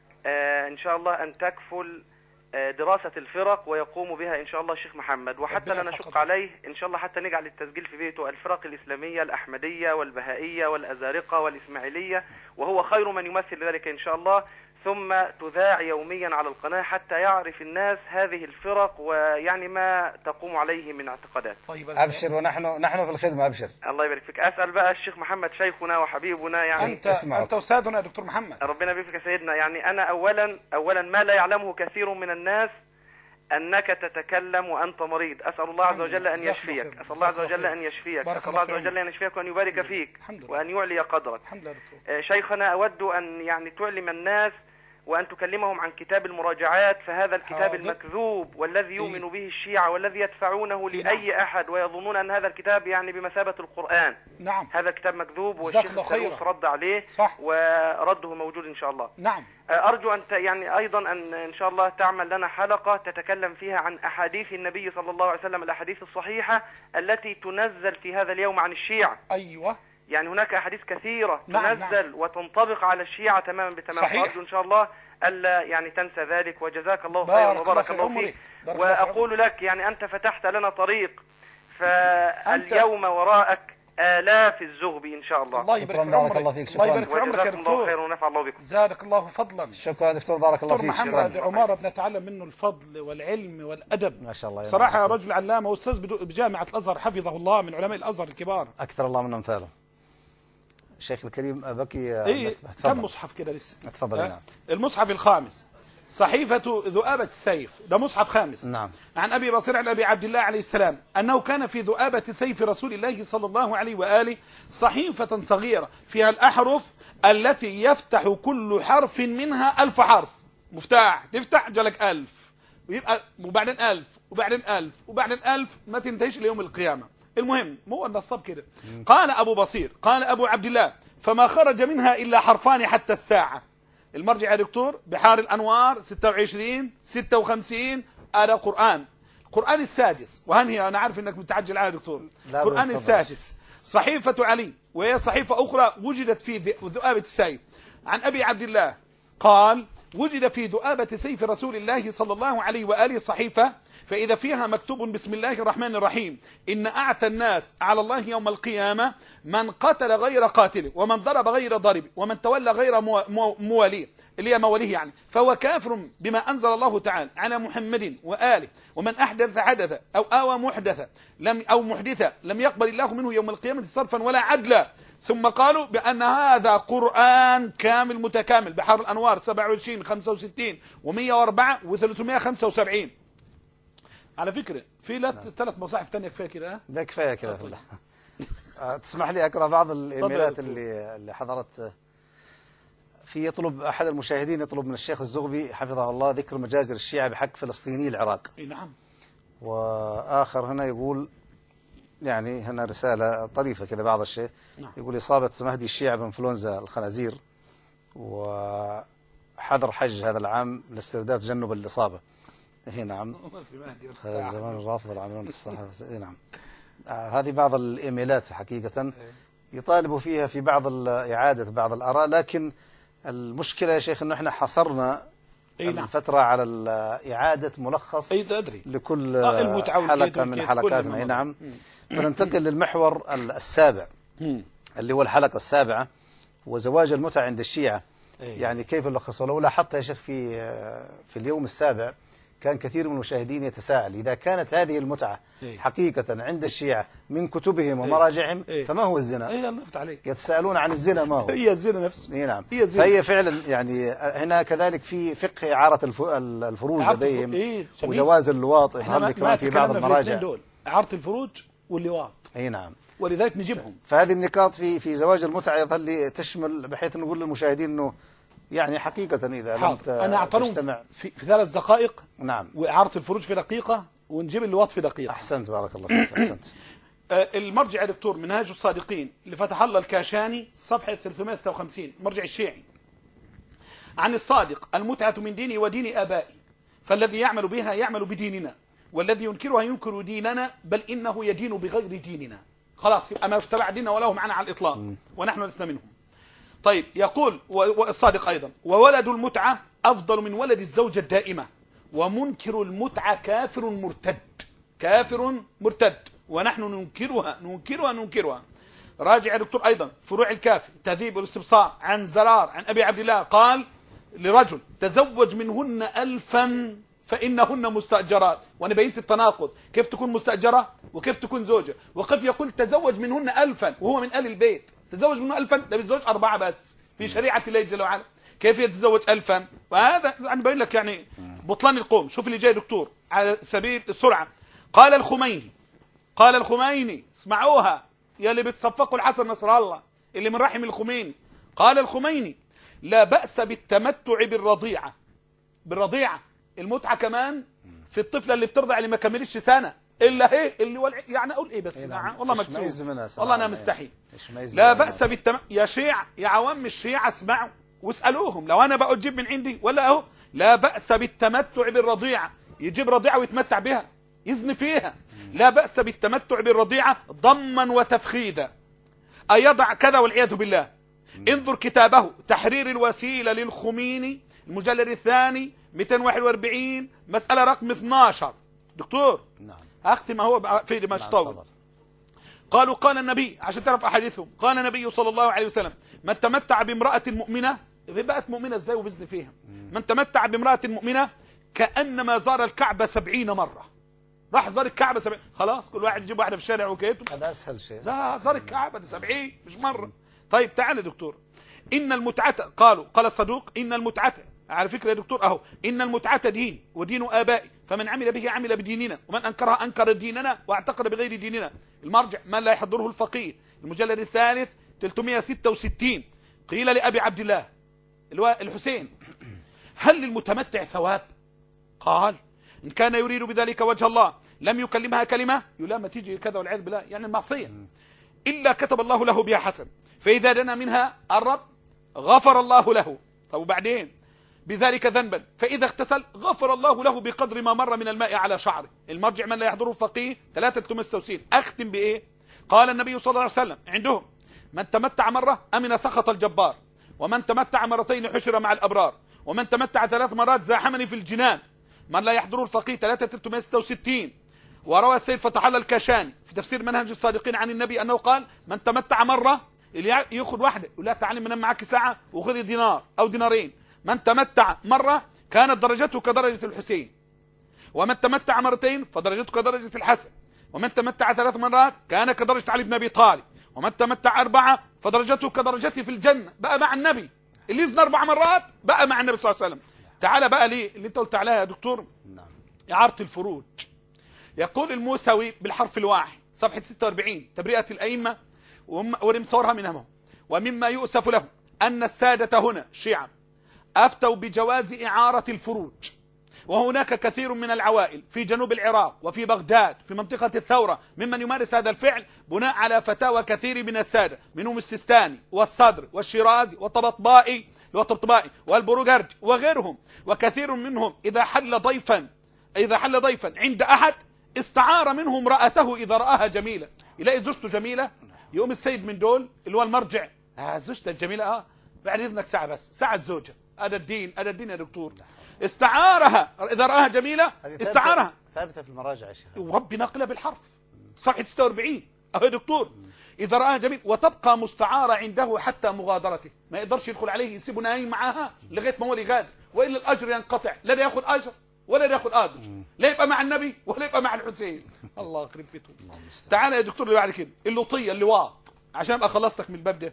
آه إن شاء الله أن تكفل آه دراسة الفرق ويقوم بها إن شاء الله الشيخ محمد، وحتى لا نشق عليه إن شاء الله حتى نجعل التسجيل في بيته الفرق الإسلامية الأحمدية والبهائية والأزارقة والإسماعيلية، وهو خير من يمثل ذلك إن شاء الله، ثم تذاع يوميا على القناة حتى يعرف الناس هذه الفرق ويعني ما تقوم عليه من اعتقادات. طيب أبشر، ونحن نحن في الخدمة. أبشر. الله يبارك فيك. أسأل بقى الشيخ محمد شيخنا وحبيبنا يعني أنت اسمعك. أنت أستاذنا يا دكتور محمد. ربنا يبارك فيك يا سيدنا. يعني أنا أولا أولا ما لا يعلمه كثير من الناس أنك تتكلم وأنت مريض. أسأل الله عز وجل أن يشفيك، أسأل الله عز وجل أن يشفيك، أسأل الله عز وجل أن يشفيك وأن يبارك فيك وأن يعلي قدرك. شيخنا أود أن يعني تعلم الناس وأن تكلمهم عن كتاب المراجعات، فهذا الكتاب حاضر. المكذوب والذي يؤمن به الشيعة والذي يدفعونه لأي أحد ويظنون أن هذا الكتاب يعني بمثابة القرآن. نعم. هذا الكتاب مكذوب والشيخ السلوس رد عليه. صح. ورده موجود إن شاء الله. نعم. أرجو أن يعني أيضا أن إن شاء الله تعمل لنا حلقة تتكلم فيها عن أحاديث النبي صلى الله عليه وسلم، الأحاديث الصحيحة التي تنزل في هذا اليوم عن الشيعة. أيوة. يعني هناك أحاديث كثيرة نعم تنزل نعم. وتنطبق على الشيعة تماما بتمام. أرجو إن شاء الله ألا يعني تنسى ذلك، وجزاك الله خيرا وبارك الله فيك. وأقول لك يعني أنت فتحت لنا طريق فاليوم وراءك آلاف الزغبي إن شاء الله. الله يبارك في عمرك. الله فيك. الله يبارك في عمرك يا دكتور. خير ونفع الله بكم. زادك الله فضلا. شكرا دكتور، بارك الله فيك. دكتور محمد عمارة بنتعلم منه الفضل والعلم والأدب ما شاء الله. صراحة يا رجل علامة وأستاذ بجامعة الأزهر حفظه الله، من علماء الأزهر الكبار. أكثر الله من أمثاله. الشيخ الكريم بكي. إيه كم مصحف كده لسه؟ تفضل. نعم. المصحف الخامس صحيفة ذؤابة السيف، ده مصحف خامس. نعم. عن أبي بصير عن أبي عبد الله عليه السلام أنه كان في ذؤابة سيف رسول الله صلى الله عليه وآله صحيفة صغيرة فيها الأحرف التي يفتح كل حرف منها ألف حرف. مفتاح تفتح جالك ألف، ويبقى وبعدين ألف وبعدين ألف وبعدين ألف، ما تنتهيش ليوم القيامة. المهم هو النصاب كده. قال أبو بصير قال أبو عبد الله فما خرج منها إلا حرفان حتى الساعة. المرجع يا دكتور بحار الأنوار ستة وعشرين ستة وخمسين آل قرآن. القرآن السادس، وهني أنا عارف أنك متعجل على دكتور. القرآن السادس صحيفة علي، وهي صحيفة أخرى وجدت في ذؤابة السيف. عن أبي عبد الله قال وجد في ذؤابة سيف رسول الله صلى الله عليه وآله صحيفة فإذا فيها مكتوب بسم الله الرحمن الرحيم إن أعتى الناس على الله يوم القيامة من قتل غير قاتله ومن ضرب غير ضارب ومن تولى غير مواليه، اللي هي مواليه يعني، فهو كافر بما أنزل الله تعالى على محمد وآله، ومن أحدث حدث أو آوى محدثا لم أو محدثا لم يقبل الله منه يوم القيامة صرفا ولا عدلا. ثم قالوا بأن هذا قرآن كامل متكامل. بحر الأنوار سبعة وعشرين خمسة وستين ومئة وأربعة وثلاثمئة وخمسة وسبعين. على فكرة في ثلاث مصاحف ثانية كفاية كده. ده كفاية كده. تسمح لي أقرأ بعض الإيميلات اللي اللي حضرت. في يطلب أحد المشاهدين يطلب من الشيخ الزغبي حفظه الله ذكر مجازر الشيعة بحق فلسطيني العراق. نعم. وآخر هنا يقول يعني هنا رسالة طريفة كذا بعض الشيء. نعم. يقول إصابة مهدي الشيعة بإنفلونزا الخنازير وحظر حج هذا العام لاسترداد تجنب الإصابة. إيه نعم. هذا الزمان الرافض العاملون في الصحة. إيه نعم. آه هذه بعض الإيميلات حقيقة يطالبوا فيها في بعض إعادة بعض الآراء، لكن المشكلة يا شيخ إنه إحنا حصرنا أي نعم. الفترة على إعادة ملخص لكل آه حلقة من حلقاتنا. أي نعم. فننتقل للمحور السابع اللي هو الحلقة السابعة وزواج المتعة عند الشيعة. أيه. يعني كيف نلخصه؟ لو لاحظت يا شيخ في في اليوم السابع كان كثير من المشاهدين يتساءل إذا كانت هذه المتعة أيه. حقيقة عند الشيعة من كتبهم ومراجعهم أيه. فما هو الزنا؟ أيه الله يفتح عليك. يتساءلون عن الزنا ما هو؟ هي الزنا نفسه. اي نعم. هي الزنا. فهي فعلا يعني هنا كذلك في فقه إعارة الفروج لديهم إيه وجواز اللواط هل كمان في بعض المراجع. إعارة الفروج واللواط. اي نعم. ولذلك نجيبهم. فهذه النقاط في في زواج المتعة يظل تشمل بحيث نقول للمشاهدين انه يعني حقيقة إذا لم أنا تجتمع في, في ثلاث دقائق. نعم. وإعارة الفروج في دقيقة ونجيب اللواط في دقيقة. أحسنت بارك الله فيك. أحسنت. المرجع يا دكتور منهاج الصادقين لفتح الله الكاشاني صفحة ثلاثمئة وستة وخمسين مرجع الشيعي. عن الصادق المتعة من ديني ودين آبائي فالذي يعمل بها يعمل بديننا والذي ينكرها ينكر ديننا بل إنه يدين بغير ديننا. خلاص يبقى ما اشتبع ديننا وله معنا على الإطلاق م. ونحن لسنا منهم. طيب يقول والصادق أيضا وولد المتعة أفضل من ولد الزوجة الدائمة ومنكر المتعة كافر مرتد. كافر مرتد ونحن ننكرها ننكرها ننكرها. راجع يا دكتور أيضا فروع الكافي تهذيب والاستبصار عن زرار عن أبي عبد الله قال لرجل تزوج منهن ألفا فإنهن مستأجرات. وأنا بينت التناقض كيف تكون مستأجرة وكيف تكون زوجة وكيف يقول تزوج منهن ألفا وهو من أهل البيت. تزوج منهن ألفا ده بيتزوج أربعة بس في شريعة الله جل وعلا. كيف يتزوج ألفا؟ وهذا أنا بقول لك يعني بطلان القوم. شوف اللي جاي دكتور على سبيل السرعة. قال الخميني قال الخميني اسمعوها يا اللي بتصفقوا الحسن نصر الله اللي من رحم الخميني. قال الخميني لا بأس بالتمتع بالرضيعة. بالرضيعة المتعة كمان في الطفلة اللي بترضع اللي ما كملش سنة إلا هي اللي والع... يعني أقول إيه بس نعم. والله مكسوف والله أنا مستحي. لا بأس بالتمتع يا شيعة يا عوام الشيعة اسمعوا واسألوهم لو أنا بقى أجيب من عندي ولا أهو. لا بأس بالتمتع بالرضيعة يجيب رضيعة ويتمتع بها يزني فيها. لا بأس بالتمتع بالرضيعة ضما وتفخيذا أيضع كذا والعياذ بالله. انظر كتابه تحرير الوسيلة للخميني المجلد الثاني مئتين وواحد وأربعين مسألة رقم اثناشر. دكتور نعم. أختم هو في مش طول. قالوا قال النبي، عشان تعرف أحاديثهم، قال النبي صلى الله عليه وسلم: من تمتع بامرأة مؤمنة، بقت مؤمنة ازاي وبزن فيها، من تمتع بامرأة مؤمنة كأنما زار الكعبة سبعين مرة. راح زار الكعبة سبعين، خلاص كل واحد يجيب واحدة في الشارع وكيته، هذا أسهل شيء. زار الكعبة ده سبعين مش مرة. طيب تعال يا دكتور، إن المتعة، قالوا قال الصدوق: إن المتعة، على فكرة يا دكتور أهو، إن المتعة دين ودين آبائي، فمن عمل به عمل بديننا، ومن أنكرها أنكر ديننا واعتقد بغير ديننا. المرجع ما لا يحضره الفقيه، المجلد الثالث ثلاثمائة وستة وستين. قيل لأبي عبد الله الحسين: هل للمتمتع ثواب؟ قال: إن كان يريد بذلك وجه الله لم يكلمها كلمة، يقول ما تيجي كذا والعياذ بالله، يعني المعصية، إلا كتب الله له بها حسن، فإذا دنا منها الرب غفر الله له. طب وبعدين بذلك ذنبا، فإذا اغتسل غفر الله له بقدر ما مر من الماء على شعره. المرجع من لا يحضره الفقيه ثلاثة وستين. أختم بإيه؟ قال النبي صلى الله عليه وسلم عندهم: من تمتع مرة أمن سخط الجبار، ومن تمتع مرتين حشر مع الأبرار، ومن تمتع ثلاث مرات زاحمني في الجنان. من لا يحضره الفقيه ثلاثة وستين. وروى السيد فتح الله الكاشاني في تفسير منهج الصادقين عن النبي أنه قال: من تمتع مرة، اللي يأخذ واحدة يقول لها تعالي من معك ساعة وخذي دينار أو دينارين. من تمتع مرة كانت درجته كدرجة الحسين، ومن تمتع مرتين فدرجته كدرجة الحسن، ومن تمتع ثلاث مرات كان كدرجة علي بن أبي طالب، ومن تمتع أربعة فدرجته كدرجتي في الجنة، بقى مع النبي. اللي يزن أربع مرات بقى مع النبي صلى الله عليه وسلم. تعالى بقى ليه اللي انت قلت عليها يا دكتور، إعارة الفروج. يقول الموسوي بالحرف الواحد صفحة ستة وأربعين: تبرئة الأئمة ورمصورها منهم. ومما يؤسف له أن السادة هنا شيعة أفتوا بجواز إعارة الفروج، وهناك كثير من العوائل في جنوب العراق وفي بغداد في منطقة الثورة ممن يمارس هذا الفعل بناء على فتاوى كثير من السادة، منهم السيستاني والصدر والشيرازي والطبطبائي والطبطبائي والبروجرج وغيرهم. وكثير منهم إذا حل ضيفا إذا حل ضيفا عند أحد استعار منه امرأته إذا رآها جميلة. يلاقي زوجته جميلة، يقوم السيد من دول اللي هو المرجع: آه زوجته الجميلة، اه بعد إذنك ساعة بس، ساعة زوجة. هذا الدين، هذا الدين يا دكتور. استعارها إذا رآها جميلة، استعارها. ثابتة في المراجع يا شيخ، وربي ناقلها بالحرف صفحة ستة وأربعين أهو يا دكتور. إذا رآها جميل، وتبقى مستعارة عنده حتى مغادرته، ما يقدرش يدخل عليه يسيبه نايم معاها لغاية ما هو يغادر، وإلا الأجر ينقطع، لا ياخذ أجر ولا ياخذ أجر، لا يبقى مع النبي ولا يبقى مع الحسين. الله يخرب بيته. تعالى يا دكتور اللي بعد كده، اللوطية، اللواط، عشان أبقى خلصتك من الباب ده.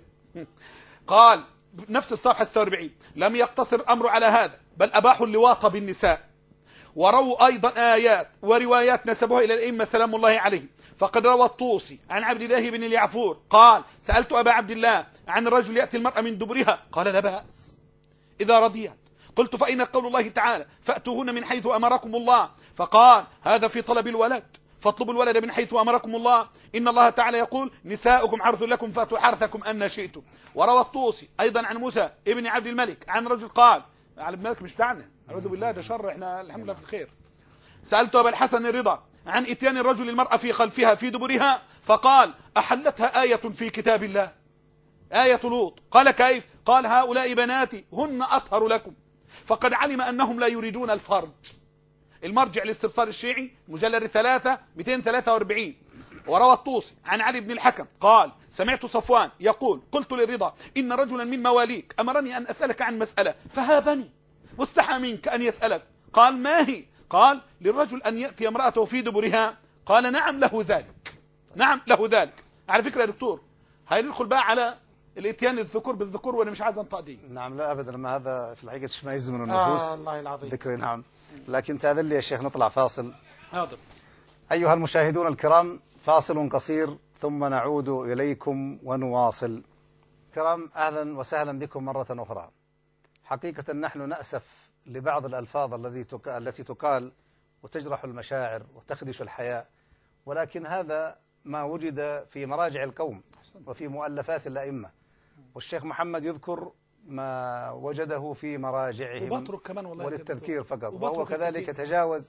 قال نفس الصفحة ستة وأربعين: لم يقتصر الأمر على هذا، بل أباحوا اللواط بالنساء، ورووا أيضا آيات وروايات نسبوها إلى الأئمة سلام الله عليهم. فقد روى الطوسي عن عبد الله بن اليعفور قال: سألت أبا عبد الله عن الرجل يأتي المرأة من دبرها، قال: لا بأس إذا رضيت. قلت: فإن قول الله تعالى: فأتوهن من حيث أمركم الله، فقال: هذا في طلب الولد، فاطلبوا الولد من حيث أمركم الله، إن الله تعالى يقول: نساؤكم حرث لكم فأتوا حرثكم أن شئتم. وروى الطوسي أيضا عن موسى ابن عبد الملك عن رجل قال: عبد الملك مش بتاعنا، أعوذ بالله، ده شر، احنا الحمد لله في الخير. سألت أبا الحسن الرضا عن إتيان الرجل المرأة في خلفها في دبرها، فقال: أحلتها آية في كتاب الله، آية لوط. قال: كيف؟ قال: هؤلاء بناتي هن أطهر لكم، فقد علم أنهم لا يريدون الفرج. المرجع الاستبصار الشيعي مجلد ثلاثة مئتين وثلاثة وأربعين. وروى الطوسي عن علي بن الحكم قال: سمعت صفوان يقول: قلت للرضا: إن رجلا من مواليك أمرني أن أسألك عن مسألة فهابني واستحى منك أن يسألك. قال: ما هي؟ قال: للرجل أن يأتي امرأته في دبرها. قال: نعم له ذلك، نعم له ذلك. على فكرة يا دكتور، هندخل بقى على الاتيان الذكور بالذكور وانا مش عايز انطق دي. نعم لا ابدا، ما هذا في الحقيقه تشمئز من النفوس. آه الله العظيم. ذكري نعم، لكن تأذن لي يا شيخ نطلع فاصل. حاضر. ايها المشاهدون الكرام، فاصل قصير ثم نعود اليكم ونواصل. كرام، اهلا وسهلا بكم مره اخرى. حقيقه نحن نأسف لبعض الالفاظ الذي التي تقال وتجرح المشاعر وتخدش الحياء، ولكن هذا ما وجد في مراجع القوم وفي مؤلفات الأئمة، والشيخ محمد يذكر ما وجده في مراجعهم وبترك كمان والله وللتذكير فقط، وهو كذلك تجاوز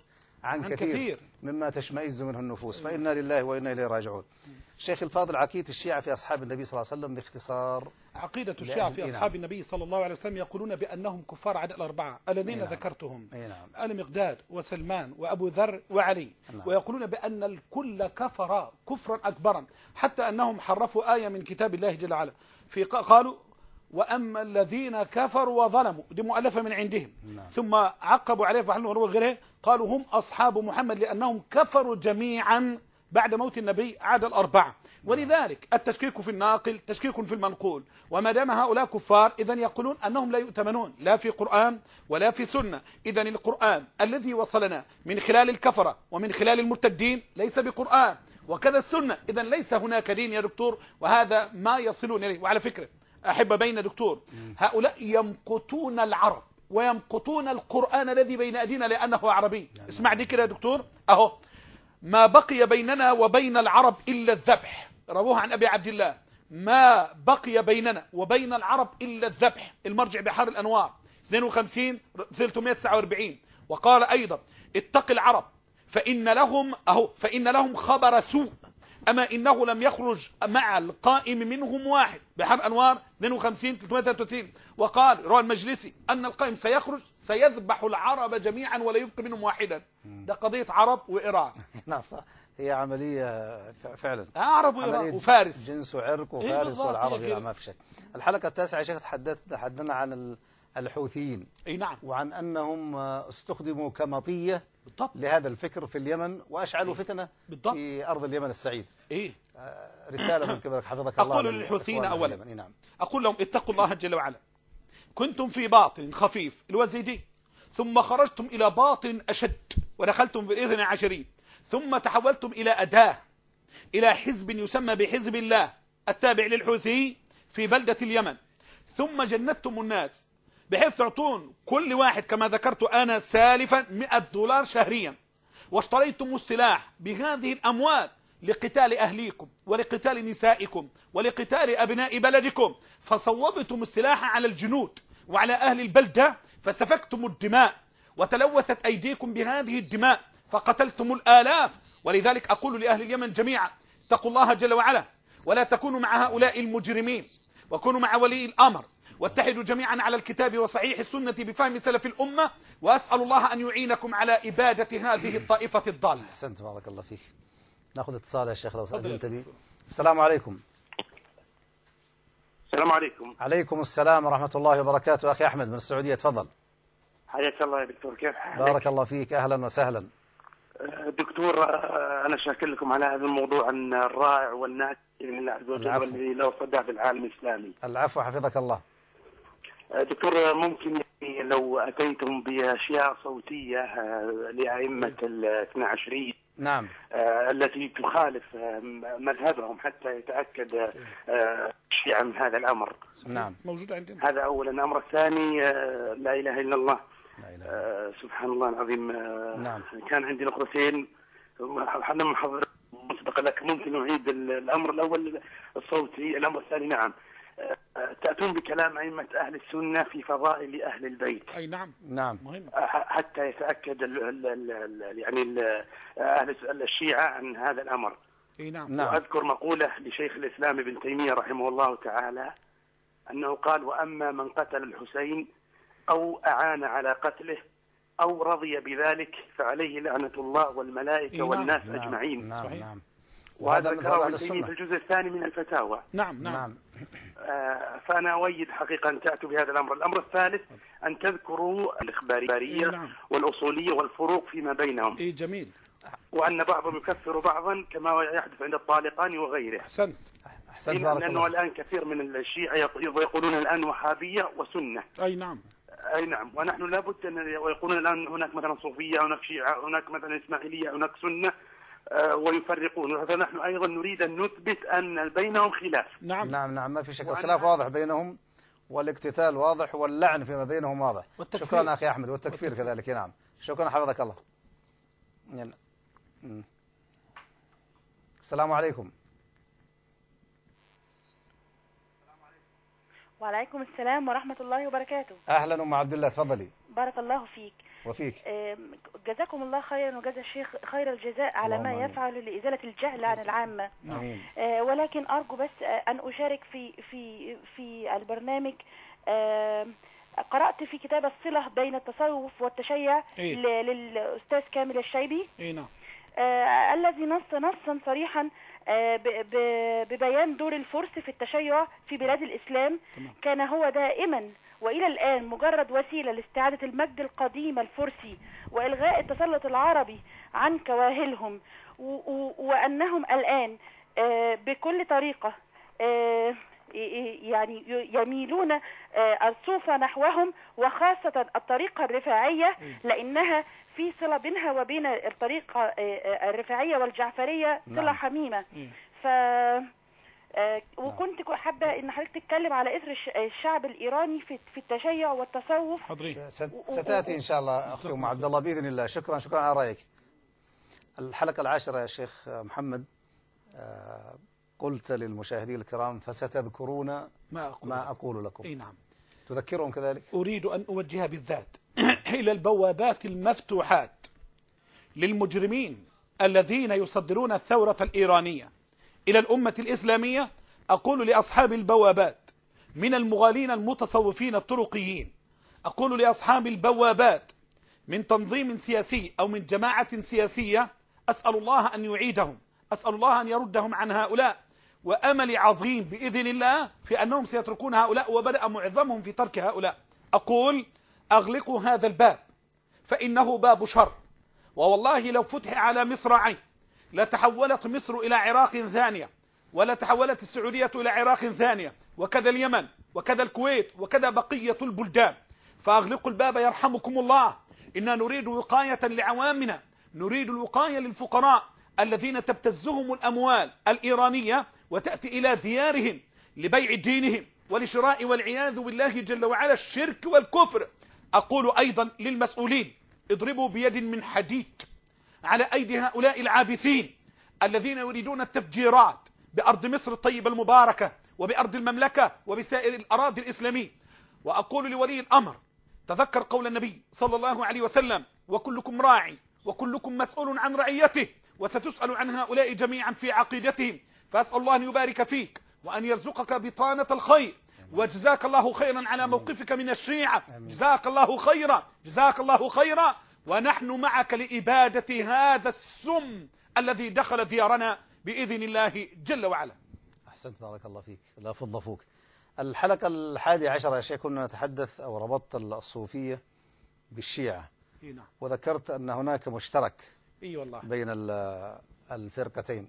عن, عن كثير, كثير مما تشمئز منه النفوس، فإنا لله وإنا إليه راجعون. الشيخ الفاضل، عقيدة الشيعة في أصحاب النبي صلى الله عليه وسلم باختصار. عقيدة الشيعة في أصحاب النبي صلى الله عليه وسلم يقولون بأنهم كفار عدد الأربعة الذين نعم. ذكرتهم نعم. المقداد وسلمان وأبو ذر وعلي نعم. ويقولون بأن الكل كفر كفرا أكبرا، حتى أنهم حرفوا آية من كتاب الله جل وعلا في قالوا وأما الذين كفروا وظلموا، دي مؤلفة من عندهم نعم. ثم عقبوا عليه فحلوا وغيره قالوا هم أصحاب محمد لأنهم كفروا جميعا بعد موت النبي عاد الأربعة. ولذلك التشكيك في الناقل تشكيك في المنقول، وما دام هؤلاء كفار إذن يقولون أنهم لا يؤتمنون لا في قرآن ولا في سنة. إذن القرآن الذي وصلنا من خلال الكفرة ومن خلال المرتدين ليس بقرآن، وكذا السنة. إذن ليس هناك دين يا دكتور، وهذا ما يصلون إليه. وعلى فكرة أحب بين دكتور، هؤلاء يمقتون العرب ويمقتون القرآن الذي بين أيدينا لأنه عربي. اسمع دي كده يا دكتور، أهو ما بقي بيننا وبين العرب إلا الذبح، رووها عن أبي عبد الله، ما بقي بيننا وبين العرب إلا الذبح. المرجع بحار الأنوار اثنين وخمسين ثلاثمائة وتسعة وأربعين. وقال أيضا اتق العرب فإن لهم أهو فإن لهم خبر سوء، أما إنه لم يخرج مع القائم منهم واحد، بحر أنوار اثنين وخمسين ثلاثمائة وثلاثة وثلاثين. وقال روى المجلسي أن القائم سيخرج سيذبح العرب جميعا ولا يبقى منهم واحدا. ده قضية عرب وإيران. نعم صح، هي عملية فعلا عرب وإيران وفارس، جنس وعرق وفارس إيه والعرب. لا ما في شك. الحلقة التاسعة يا شيخ تحدثنا عن الحوثيين، اي نعم، وعن أنهم استخدموا كمطية بالضبط لهذا الفكر في اليمن، وأشعلوا إيه؟ فتنة بالضبط في أرض اليمن السعيد. إيه؟ رسالة من قبلك حفظك الله. أقول للحوثيين أولا نعم. أقول لهم اتقوا الله جل وعلا، كنتم في باطن خفيف الوزيدي، ثم خرجتم إلى باطن أشد ودخلتم في الإثنى عشري، ثم تحولتم إلى أداة، إلى حزب يسمى بحزب الله التابع للحوثي في بلدة اليمن، ثم جندتم الناس بحيث تعطون كل واحد كما ذكرت أنا سالفا مئة دولار شهريا، واشتريتم السلاح بهذه الأموال لقتال أهليكم ولقتال نسائكم ولقتال أبناء بلدكم، فصوبتم السلاح على الجنود وعلى أهل البلدة، فسفكتم الدماء وتلوثت أيديكم بهذه الدماء، فقتلتم الآلاف. ولذلك أقول لأهل اليمن جميعا اتقوا الله جل وعلا، ولا تكونوا مع هؤلاء المجرمين، وكونوا مع ولي الأمر، واتحدوا جميعا على الكتاب وصحيح السنة بفهم سلف الأمة، وأسأل الله أن يعينكم على إبادة هذه الطائفة الضالة. أحسنت، بارك الله فيك. ناخذ اتصال يا شيخ لو أذنت لي. السلام عليكم. السلام عليكم. عليكم السلام ورحمة الله وبركاته. أخي أحمد من السعودية، تفضل. حياك الله يا دكتور، كيف حالك؟ بارك الله فيك، أهلا وسهلا. دكتور أنا شاكر لكم على هذا الموضوع الرائع والناجح من الله عز وجل والذي له صدى في العالم الإسلامي. العفو، حفظك الله. دكتور ممكن لو أتيتم بأشياء صوتية لأئمة الاثنى عشرية نعم التي تخالف مذهبهم حتى يتأكد الشيعة من هذا الأمر. نعم موجود عندنا. هذا أولا. الأمر الثاني لا إله إلا الله. آه سبحان الله العظيم. آه نعم. كان عندي نقطتين حنا محضر مسبق لك، ممكن نعيد الأمر الأول الصوتي. الأمر الثاني نعم آه تأتون بكلام أئمة أهل السنة في فضائل أهل البيت. أي نعم نعم مهم. حتى يتأكد ال ال ال يعني ال أهل الشيعة عن هذا الأمر. أي نعم. وأذكر مقولة لشيخ الإسلام ابن تيمية رحمه الله تعالى أنه قال: وأما من قتل الحسين أو أعان على قتله أو رضي بذلك فعليه لعنة الله والملائكة إيه والناس نعم. أجمعين. نعم. صحيح. نعم. وهذا ذكره ابن تيمية في الجزء الثاني من الفتاوى. نعم نعم, نعم. آه فأنا أؤيد حقيقة أن تأتوا بهذا الأمر. الأمر الثالث أن تذكروا الإخبارية إيه نعم. والأصولية والفروق فيما بينهم. إيه جميل. وأن بعضهم يكفر بعضا كما يحدث عند الطالقاني وغيره. أحسنت. أحسنت بارك لأنه الله. الآن كثير من الشيعة يقولون الآن وهابية وسنة. أي نعم. أي نعم. ونحن لابد أن ويقولون الآن هناك مثلا صوفية، هناك شيعة، هناك مثلا إسماعيلية، هناك سنة، آه ويفرقون. فنحن أيضا نريد أن نثبت أن بينهم خلاف. نعم نعم نعم ما في شك، الخلاف واضح بينهم والاقتتال واضح واللعن فيما بينهم واضح. والتكفير. شكرا أخي أحمد. والتكفير, والتكفير كذلك. نعم شكرا، حفظك الله. يعني. السلام عليكم. وعليكم السلام ورحمة الله وبركاته. أهلا أم عبد الله، تفضلي. بارك الله فيك. وفيك. جزاكم الله خيرا وجزا الشيخ خير الجزاء على ما يفعل لإزالة الجهل عن العامة. آمين. ولكن أرجو بس أن أشارك في في في البرنامج. قرأت في كتاب الصلة بين التصوف والتشيع إيه؟ للأستاذ كامل الشيبي. إيه نعم. آه الذي نص نصا صريحا آه ببيان دور الفرس في التشيع في بلاد الإسلام. تمام. كان هو دائما وإلى الآن مجرد وسيلة لاستعادة المجد القديم الفرسي وإلغاء التسلط العربي عن كواهلهم، وأنهم الآن آه بكل طريقة آه يعني يميلون الصوفة نحوهم، وخاصة الطريقة الرفاعية لأنها في صلة بينها وبين الطريقة الرفاعية والجعفرية صلة نعم. حميمة. ف وكنت حابة ان حضرتك تتكلم على اثر الشعب الايراني في في التشيع والتصوف. ستاتي ان شاء الله اختي ام عبد الله باذن الله. شكرا شكرا على رايك. الحلقة العاشرة يا شيخ محمد، قلت للمشاهدين الكرام فستذكرون ما أقول, ما أقول لكم. اي نعم. تذكرهم كذلك؟ أريد أن أوجه بالذات إلى البوابات المفتوحات للمجرمين الذين يصدرون الثورة الإيرانية إلى الأمة الإسلامية. أقول لأصحاب البوابات من المغالين المتصوفين الطرقيين، أقول لأصحاب البوابات من تنظيم سياسي أو من جماعة سياسية، أسأل الله أن يعيدهم، أسأل الله أن يردهم عن هؤلاء، وأمل عظيم بإذن الله في أنهم سيتركون هؤلاء، وبدأ معظمهم في ترك هؤلاء. أقول أغلقوا هذا الباب فإنه باب شر، ووالله لو فتح على مصراعين لتحولت مصر إلى عراق ثانية، ولا تحولت السعودية إلى عراق ثانية، وكذا اليمن وكذا الكويت وكذا بقية البلدان. فأغلقوا الباب يرحمكم الله. إننا نريد وقاية لعوامنا، نريد الوقاية للفقراء الذين تبتزهم الأموال الإيرانية وتأتي إلى ديارهم لبيع دينهم ولشراء والعياذ بالله جل وعلا الشرك والكفر. أقول أيضا للمسؤولين اضربوا بيد من حديد على أيدي هؤلاء العابثين الذين يريدون التفجيرات بأرض مصر الطيبة المباركة وبأرض المملكة وبسائر الأراضي الإسلامية. وأقول لولي الأمر تذكر قول النبي صلى الله عليه وسلم: وكلكم راعي وكلكم مسؤول عن رعيته وستسأل عن هؤلاء جميعا في عقيدتهم. فأسأل الله أن يبارك فيك وأن يرزقك بطانة الخير، وجزاك الله خيرا على موقفك من الشيعة. جزاك الله خيرا، جزاك الله خيرا، ونحن معك لإبادة هذا السم الذي دخل ديارنا بإذن الله جل وعلا. أحسنت، بارك الله فيك، لا فضل فوق. الحلقة الحادية عشر يا شيخ كنا نتحدث أو ربطت الصوفية بالشيعة، وذكرت أن هناك مشترك اي والله بين الفرقتين.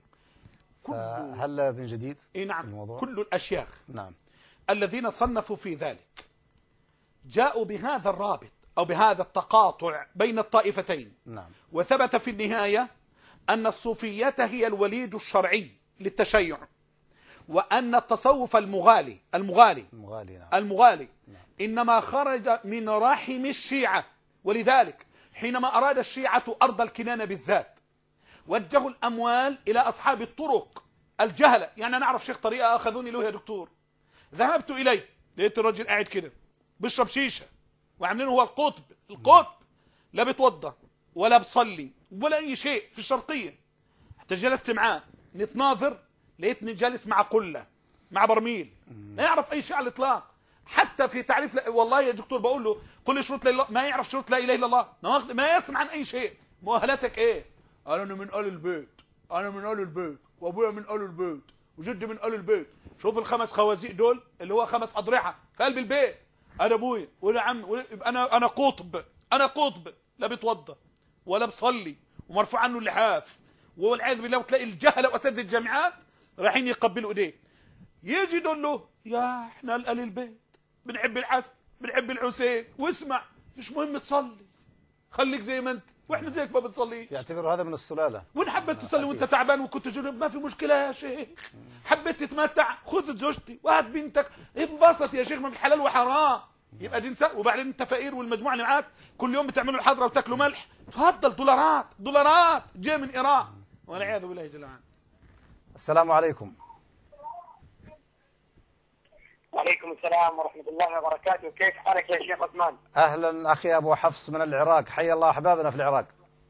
هل من جديد؟ اي نعم. الموضوع؟ كل الأشياخ نعم الذين صنفوا في ذلك جاءوا بهذا الرابط أو بهذا التقاطع بين الطائفتين. نعم. وثبت في النهاية أن الصوفية هي الوليد الشرعي للتشيع، وأن التصوف المغالي المغالي المغالي, نعم. المغالي نعم. إنما خرج من رحم الشيعة. ولذلك حينما أراد الشيعة أرض الكنانة بالذات وجهوا الأموال إلى أصحاب الطرق الجهلة. يعني أنا أعرف شيخ طريقة أخذوني له يا دكتور، ذهبت إليه لقيت الرجل قاعد كده بيشرب شيشة وعاملينه هو القطب القطب، لا بيتوضى ولا بصلي ولا أي شيء في الشرقية. حتى جلست معاه نتناظر لقيتني جالس مع قلة مع برميل، لا يعرف أي شيء على الإطلاق. حتى في تعريف لا... والله يا دكتور بقول له قل لي شروط لا إله، ما يعرف شروط لا إله إلا الله، ما يسمع عن أي شيء. مؤهلاتك إيه؟ أنا من آل البيت، أنا من آل البيت، وأبويا من آل البيت، وجدي من آل البيت. شوف الخمس خوازيق دول اللي هو خمس أضرحة في قلب البيت. أنا أبويا ولا عم ولا... أنا أنا قطب، أنا قطب، لا بيتوضى ولا بصلي ومرفوع عنه اللحاف، والعياذ بالله. وتلاقي الجهلة وأساتذة الجامعات رايحين يقبلوا إيديه، يجي يقول له يا إحنا آل البيت بنحب الحسن بنحب الحسين، واسمع مش مهم تصلي، خليك زي ما انت واحنا زيك ما بنصليش. يعتبروا هذا من السلالة. وان حبيت تصلي وانت تعبان وكنت جنب ما في مشكلة يا شيخ. حبيت تتمتع خذ زوجتي وهات بنتك انبسط يا شيخ، ما في حلال وحرام. يبقى دي نساء. وبعدين انت فقير والمجموعة اللي معاك كل يوم بتعملوا الحضرة وتاكلوا ملح، تفضل دولارات دولارات جاي من ايران والعياذ بالله جل وعلا. السلام عليكم. وعليكم السلام ورحمة الله وبركاته. كيف حالك يا شيخ عثمان؟ أهلا أخي أبو حفص من العراق، حيا الله أحبابنا في العراق.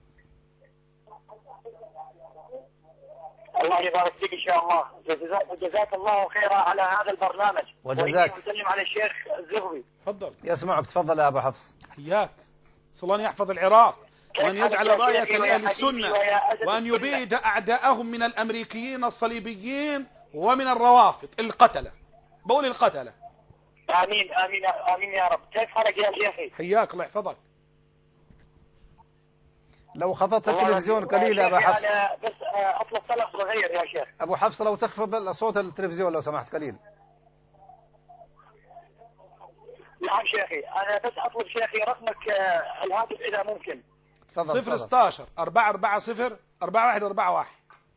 الله يبارك فيك إن شاء الله، وجزاك الله خيرا على هذا البرنامج. وجزاك. وسلم على الشيخ الزغبي. تفضل. يسمعك، تفضل يا أبو حفص. حياك. صلى الله يحفظ العراق وأن يجعل راية لأهل السنة وأن يبيد أعداءهم من الأمريكيين الصليبيين ومن الروافض القتلة. بقول القتلة. آمين آمين آمين يا رب. كيف حالك يا شيخي؟ حياك الله يحفظك. لو خفضت التلفزيون قليل يا أبو حفص. أنا بس أطلب طلب صغير يا شيخ. أبو حفص لو تخفض صوت التلفزيون لو سمحت قليل. نعم شيخي، أنا بس أطلب شيخي رقمك الهاتف إذا ممكن. تفضل. صفر ستاشر أربعة أربعة صفر أربعة واحد أربعة واحد.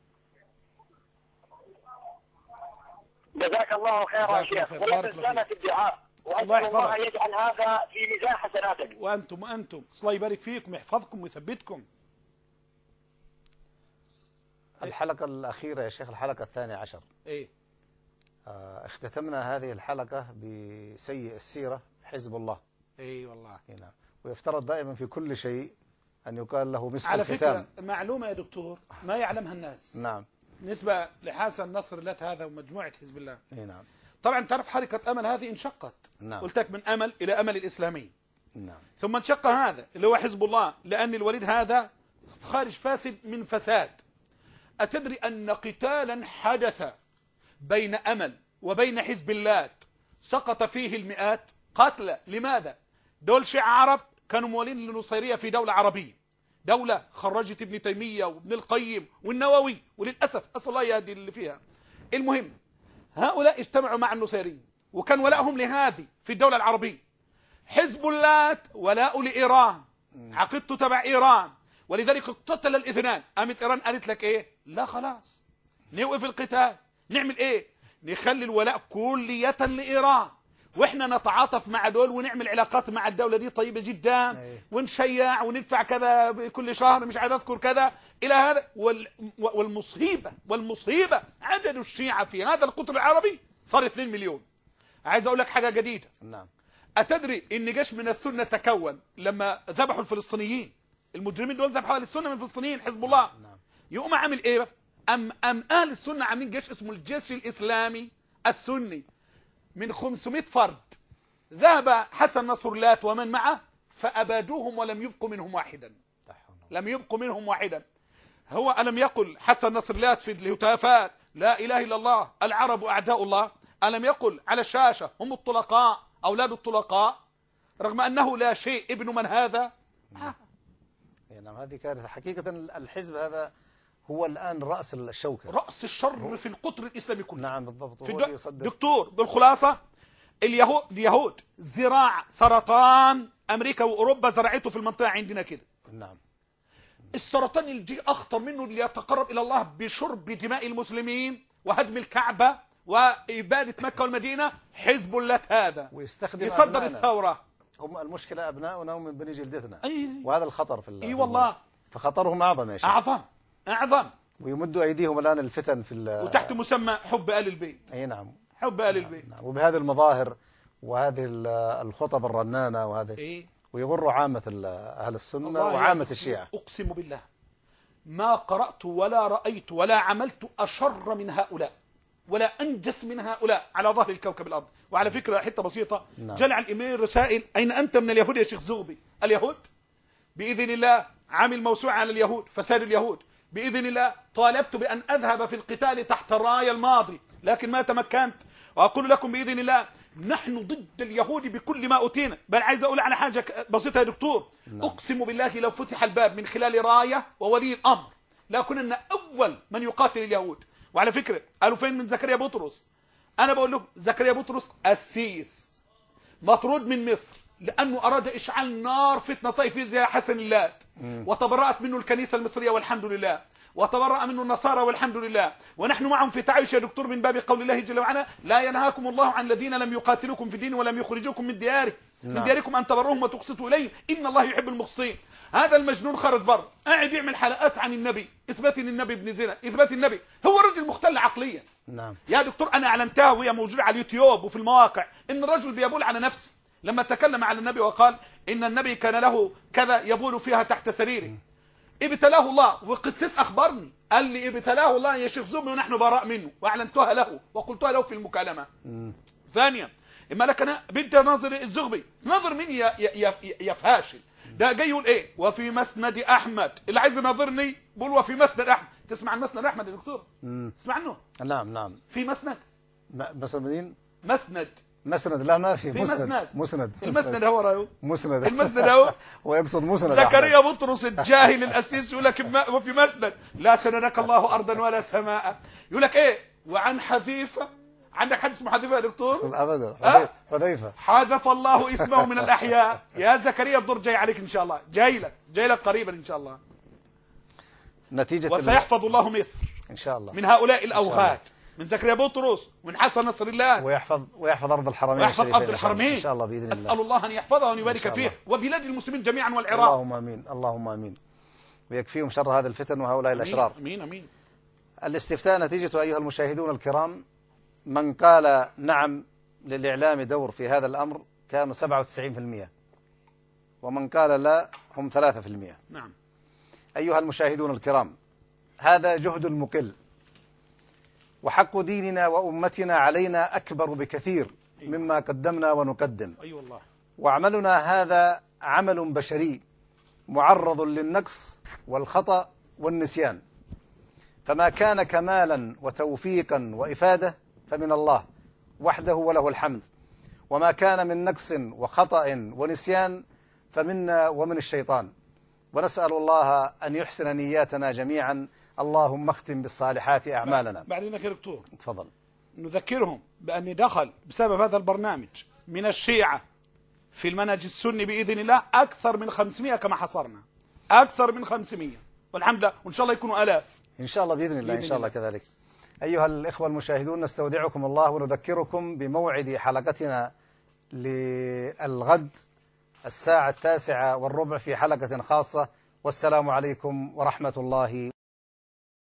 جزاك الله خيرا يا شيخ، ولا تنسانا في الدعاء، وأسأل الله يجعل هذا في ميزان حسناتك. وأنتم وأنتم الله يبارك فيكم ويحفظكم ويثبتكم. الحلقة الأخيرة يا شيخ، الحلقة الثانية عشر. إيه؟ آه اختتمنا هذه الحلقة بسيء السيرة حزب الله. إيه والله. نعم. ويفترض دائما في كل شيء أن يقال له مسك على الختام. فكرة معلومة يا دكتور ما يعلمها الناس. نعم. بالنسبة لحسن نصر الله هذا ومجموعة حزب الله. إيه نعم. طبعا تعرف حركة أمل هذه انشقت. نعم. قلت لك من أمل إلى أمل الإسلامي. نعم. ثم انشق هذا اللي هو حزب الله، لأن الوليد هذا خارج فاسد من فساد. أتدري أن قتالا حدث بين أمل وبين حزب الله سقط فيه المئات قتلى؟ لماذا؟ دول شيعة عرب كانوا موالين للنصيرية في دولة عربية، دولة خرجت ابن تيمية وابن القيم والنووي، وللأسف أسأل الله يهدي اللي فيها. المهم هؤلاء اجتمعوا مع النصيريين وكان ولاءهم لهذه في الدولة العربية. حزب الله ولاء لإيران، عقيدته تبع إيران، ولذلك اقتتل الاثنان. قامت إيران قالت لك إيه؟ لا خلاص نوقف القتال، نعمل إيه؟ نخلي الولاء كلية لإيران، وإحنا نتعاطف مع دول ونعمل علاقات مع الدولة دي طيبة جدا، ونشيع وندفع كذا كل شهر، مش عايز أذكر كذا إلى هذا. والمصيبة والمصيبة عدد الشيعة في هذا القطر العربي صار اثنين مليون. عايز أقول لك حاجة جديدة. نعم. أتدري إن جيش من السنة تكون لما ذبحوا الفلسطينيين؟ المجرمين دول ذبحوا أهل السنة من الفلسطينيين، حزب الله. نعم. يقوم عامل إيه؟ أم أم أهل السنة عاملين جيش اسمه الجيش الإسلامي السني من خمسمائة فرد. ذهب حسن نصر الله ومن معه فأبادوهم ولم يبقوا منهم واحدا. لم يبقوا منهم واحدا. هو ألم يقل حسن نصر الله في الهتافات لا إله إلا الله العرب أعداء الله؟ ألم يقل على الشاشة هم الطلقاء أولاد الطلقاء؟ رغم أنه لا شيء ابن من هذا. نعم. نعم هذه كارثة حقيقة. الحزب هذا هو الآن رأس الشوكة، رأس الشر في القطر الإسلامي كله. نعم بالضبط. في الد... دكتور بالخلاصة اليهود اليهود زراع سرطان أمريكا وأوروبا زرعته في المنطقة عندنا كده. نعم. السرطان اللي أخطر منه اللي يتقرب إلى الله بشرب دماء المسلمين وهدم الكعبة وإبادة مكة والمدينة حزب الله هذا، ويستخدم يصدر أبنائنا. الثورة. هم المشكلة أبناؤنا ومن بني جلدتنا. أي. وهذا الخطر في الله. اي والله. فخطرهم أعظم يا شيخ. أعظم أعظم. ويمدوا أيديهم الآن الفتن في وتحت مسمى حب آل البيت. أي نعم. حب آل نعم. البيت. نعم. وبهذه المظاهر وهذه الخطب الرنانة وهذه إيه؟ ويغروا عامة أهل السنة وعامة الشيعة. أقسم بالله ما قرأت ولا رأيت ولا عملت أشر من هؤلاء ولا أنجس من هؤلاء على ظهر الكوكب الأرض. وعلى فكرة حتة بسيطة. نعم. جلع الإيميل رسائل أين أنت من اليهود يا شيخ زغبي؟ اليهود بإذن الله عامل موسوعة على اليهود، فساد اليهود. بإذن الله طالبت بأن أذهب في القتال تحت الراية الماضي لكن ما تمكنت. وأقول لكم بإذن الله نحن ضد اليهود بكل ما أوتينا. بل عايز أقول على حاجة بسيطة يا دكتور. نعم. أقسم بالله لو فتح الباب من خلال راية وولي الأمر لا كنا أول من يقاتل اليهود. وعلى فكرة قالوا فين من زكريا بطرس؟ أنا بقول لكم زكريا بطرس السيس مطرود من مصر لأنه أراد إشعال نار فتنة طائفية زي حسن اللات، وتبرأت منه الكنيسة المصرية والحمد لله. وتبرأ منه النصارى والحمد لله، ونحن معهم في تعايش يا دكتور من باب قول الله جل وعلا: لا ينهاكم الله عن الذين لم يقاتلوكم في الدين ولم يخرجوكم من ديارهم من دياركم أن تبروهم وتقسطوا إليهم إن الله يحب المقسطين. هذا المجنون خرج بره قاعد يعمل حلقات عن النبي، إثبات إن النبي ابن زنا، إثبات النبي هو الرجل مختل عقليا. نعم يا دكتور، أنا أعلنتها وهي موجودة على اليوتيوب وفي المواقع إن الرجل بيبول على نفسه لما تكلم على النبي وقال إن النبي كان له كذا يبول فيها تحت سريره. ابتلاه الله، وقسيس أخبرني قال لي ابتلاه الله يا شيخ زومي ونحن براء منه، وأعلنتها له وقلتها له في المكالمة. مم. ثانيا إما لك أنا بدي ناظر الزغبي، ناظر مين يا يا يا فاشل؟ ده جاي يقول إيه؟ وفي مسند أحمد، اللي عايز يناظرني بقول وفي مسند أحمد. تسمع عن مسند أحمد يا دكتور؟ امم تسمع عنه؟ نعم نعم. في مسند؟ مسند مسند مسند لا ما في في مسند مسند, مسند. المسند هو رايو مسند المسند هو ويقصد مسند. زكريا بطرس الجاهل الأسيس يقول لك وفي مسند لا سندك الله أرضا ولا سماء. يقول لك إيه؟ وعن حذيفة، عندك حد اسمه حذيفة يا دكتور؟ ابدا أه؟ حذيفة حذف الله اسمه من الأحياء. يا زكريا الدور جاي عليك إن شاء الله، جاي لك جاي لك قريبا إن شاء الله. نتيجة وسيحفظ الله مصر إن شاء الله من هؤلاء الأوغاد، من زكريا بطرس ومن حسن نصر الله، ويحفظ ويحفظ أرض الحرمين ويحفظ أرض الحرمين إن شاء الله بإذن الله. أسأل الله أن يحفظها وأن يبارك فيها وبلاد المسلمين جميعا والعراق. اللهم آمين اللهم آمين، ويكفيهم شر هذه الفتن وهؤلاء أمين الأشرار. أمين أمين. الاستفتاء نتيجة أيها المشاهدون الكرام، من قال نعم للإعلام دور في هذا الأمر كانوا سبعة وتسعين بالمئة، ومن قال لا هم ثلاثة بالمئة. نعم أيها المشاهدون الكرام، هذا جهد مقل، وحق ديننا وأمتنا علينا أكبر بكثير مما قدمنا ونقدم. أي والله. وعملنا هذا عمل بشري معرض للنقص والخطأ والنسيان، فما كان كمالا وتوفيقا وإفادة فمن الله وحده وله الحمد، وما كان من نقص وخطأ ونسيان فمنا ومن الشيطان. ونسأل الله أن يحسن نياتنا جميعا. اللهم اختم بالصالحات أعمالنا. بعدين يا دكتور تفضل. نذكرهم بأن دخل بسبب هذا البرنامج من الشيعة في المنهج السني بإذن الله أكثر من خمسمئة كما حصرنا، أكثر من خمسمئة والحمد لله، وإن شاء الله يكونوا آلاف إن شاء الله بإذن الله. إن شاء الله كذلك. أيها الإخوة المشاهدون، نستودعكم الله ونذكركم بموعد حلقتنا للغد الساعة التاسعة والربع في حلقة خاصة. والسلام عليكم ورحمة الله